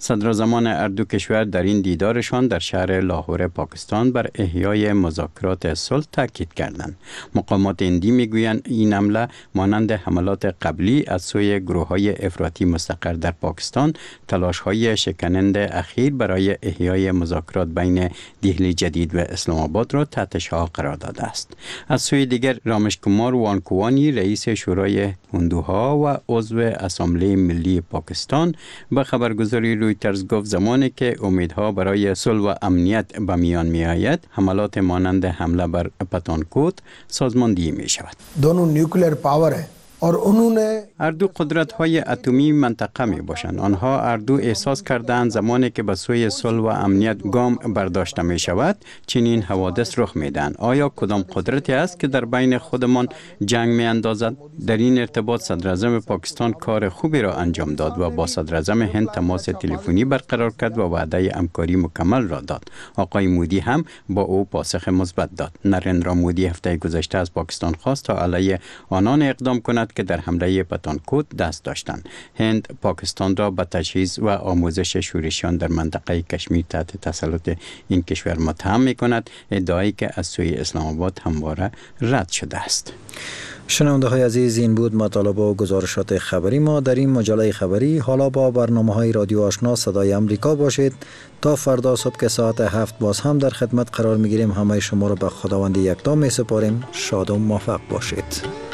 صدراعظمان هر دو کشور در این دیدارشان در شهر لاهور پاکستان بر احیای مذاکرات صلح تاکید کردند. مقامات هندی میگویند این حمله مانند حملات قبلی از سوی گروه‌های افراطی مستقر در پاکستان تلاش‌های شکننده اخیر برای احیای مذاکرات بین دهلی جدید و اسلام آباد را تحت شعار قرار داده است. از سوی دیگر رامش کمار وانکوانی رئیس شورای هندوها و عضو اسامبله ملی پاکستان به خبرگزاری رویترز گفت زمانی که امیدها برای صلح و امنیت به میان می آید حملات مانند حمله بر پتانکوت سازماندهی می شود. दोनों nuclear power है और उन्होंने هر دو قدرت‌های اتمی منطقه می باشند. آنها هر دو احساس کردند زمانی که به سوی صلح و امنیت گام برداشته می شود چنین حوادث رخ می دهند. آیا کدام قدرتی است که در بین خودمان جنگ می اندازد؟ در این ارتباط صدراعظم پاکستان کار خوبی را انجام داد و با صدراعظم هند تماس تلفنی برقرار کرد و وعده همکاری مکمل را داد. آقای مودی هم با او پاسخ مثبت داد. نریندرا مودی هفته گذشته از پاکستان خواست تا علیه آنان اقدام کند که در حمله پتانکوت دست داشتند. هند پاکستان را به تجهیز و آموزش شورشیان در منطقه کشمیر تحت تسلط این کشور متهم می‌کند، ادعایی که از سوی اسلام آباد همواره رد شده است. شنونده های عزیز، این بود مطالب و گزارشات خبری ما در این مجله خبری. حالا با برنامه های رادیو آشنا صدای امریکا باشید. تا فردا صبح که ساعت 7 باز هم در خدمت قرار می گیریم. همه شما را به خداوند یکتا می سپاریم. شاد و موفق باشید.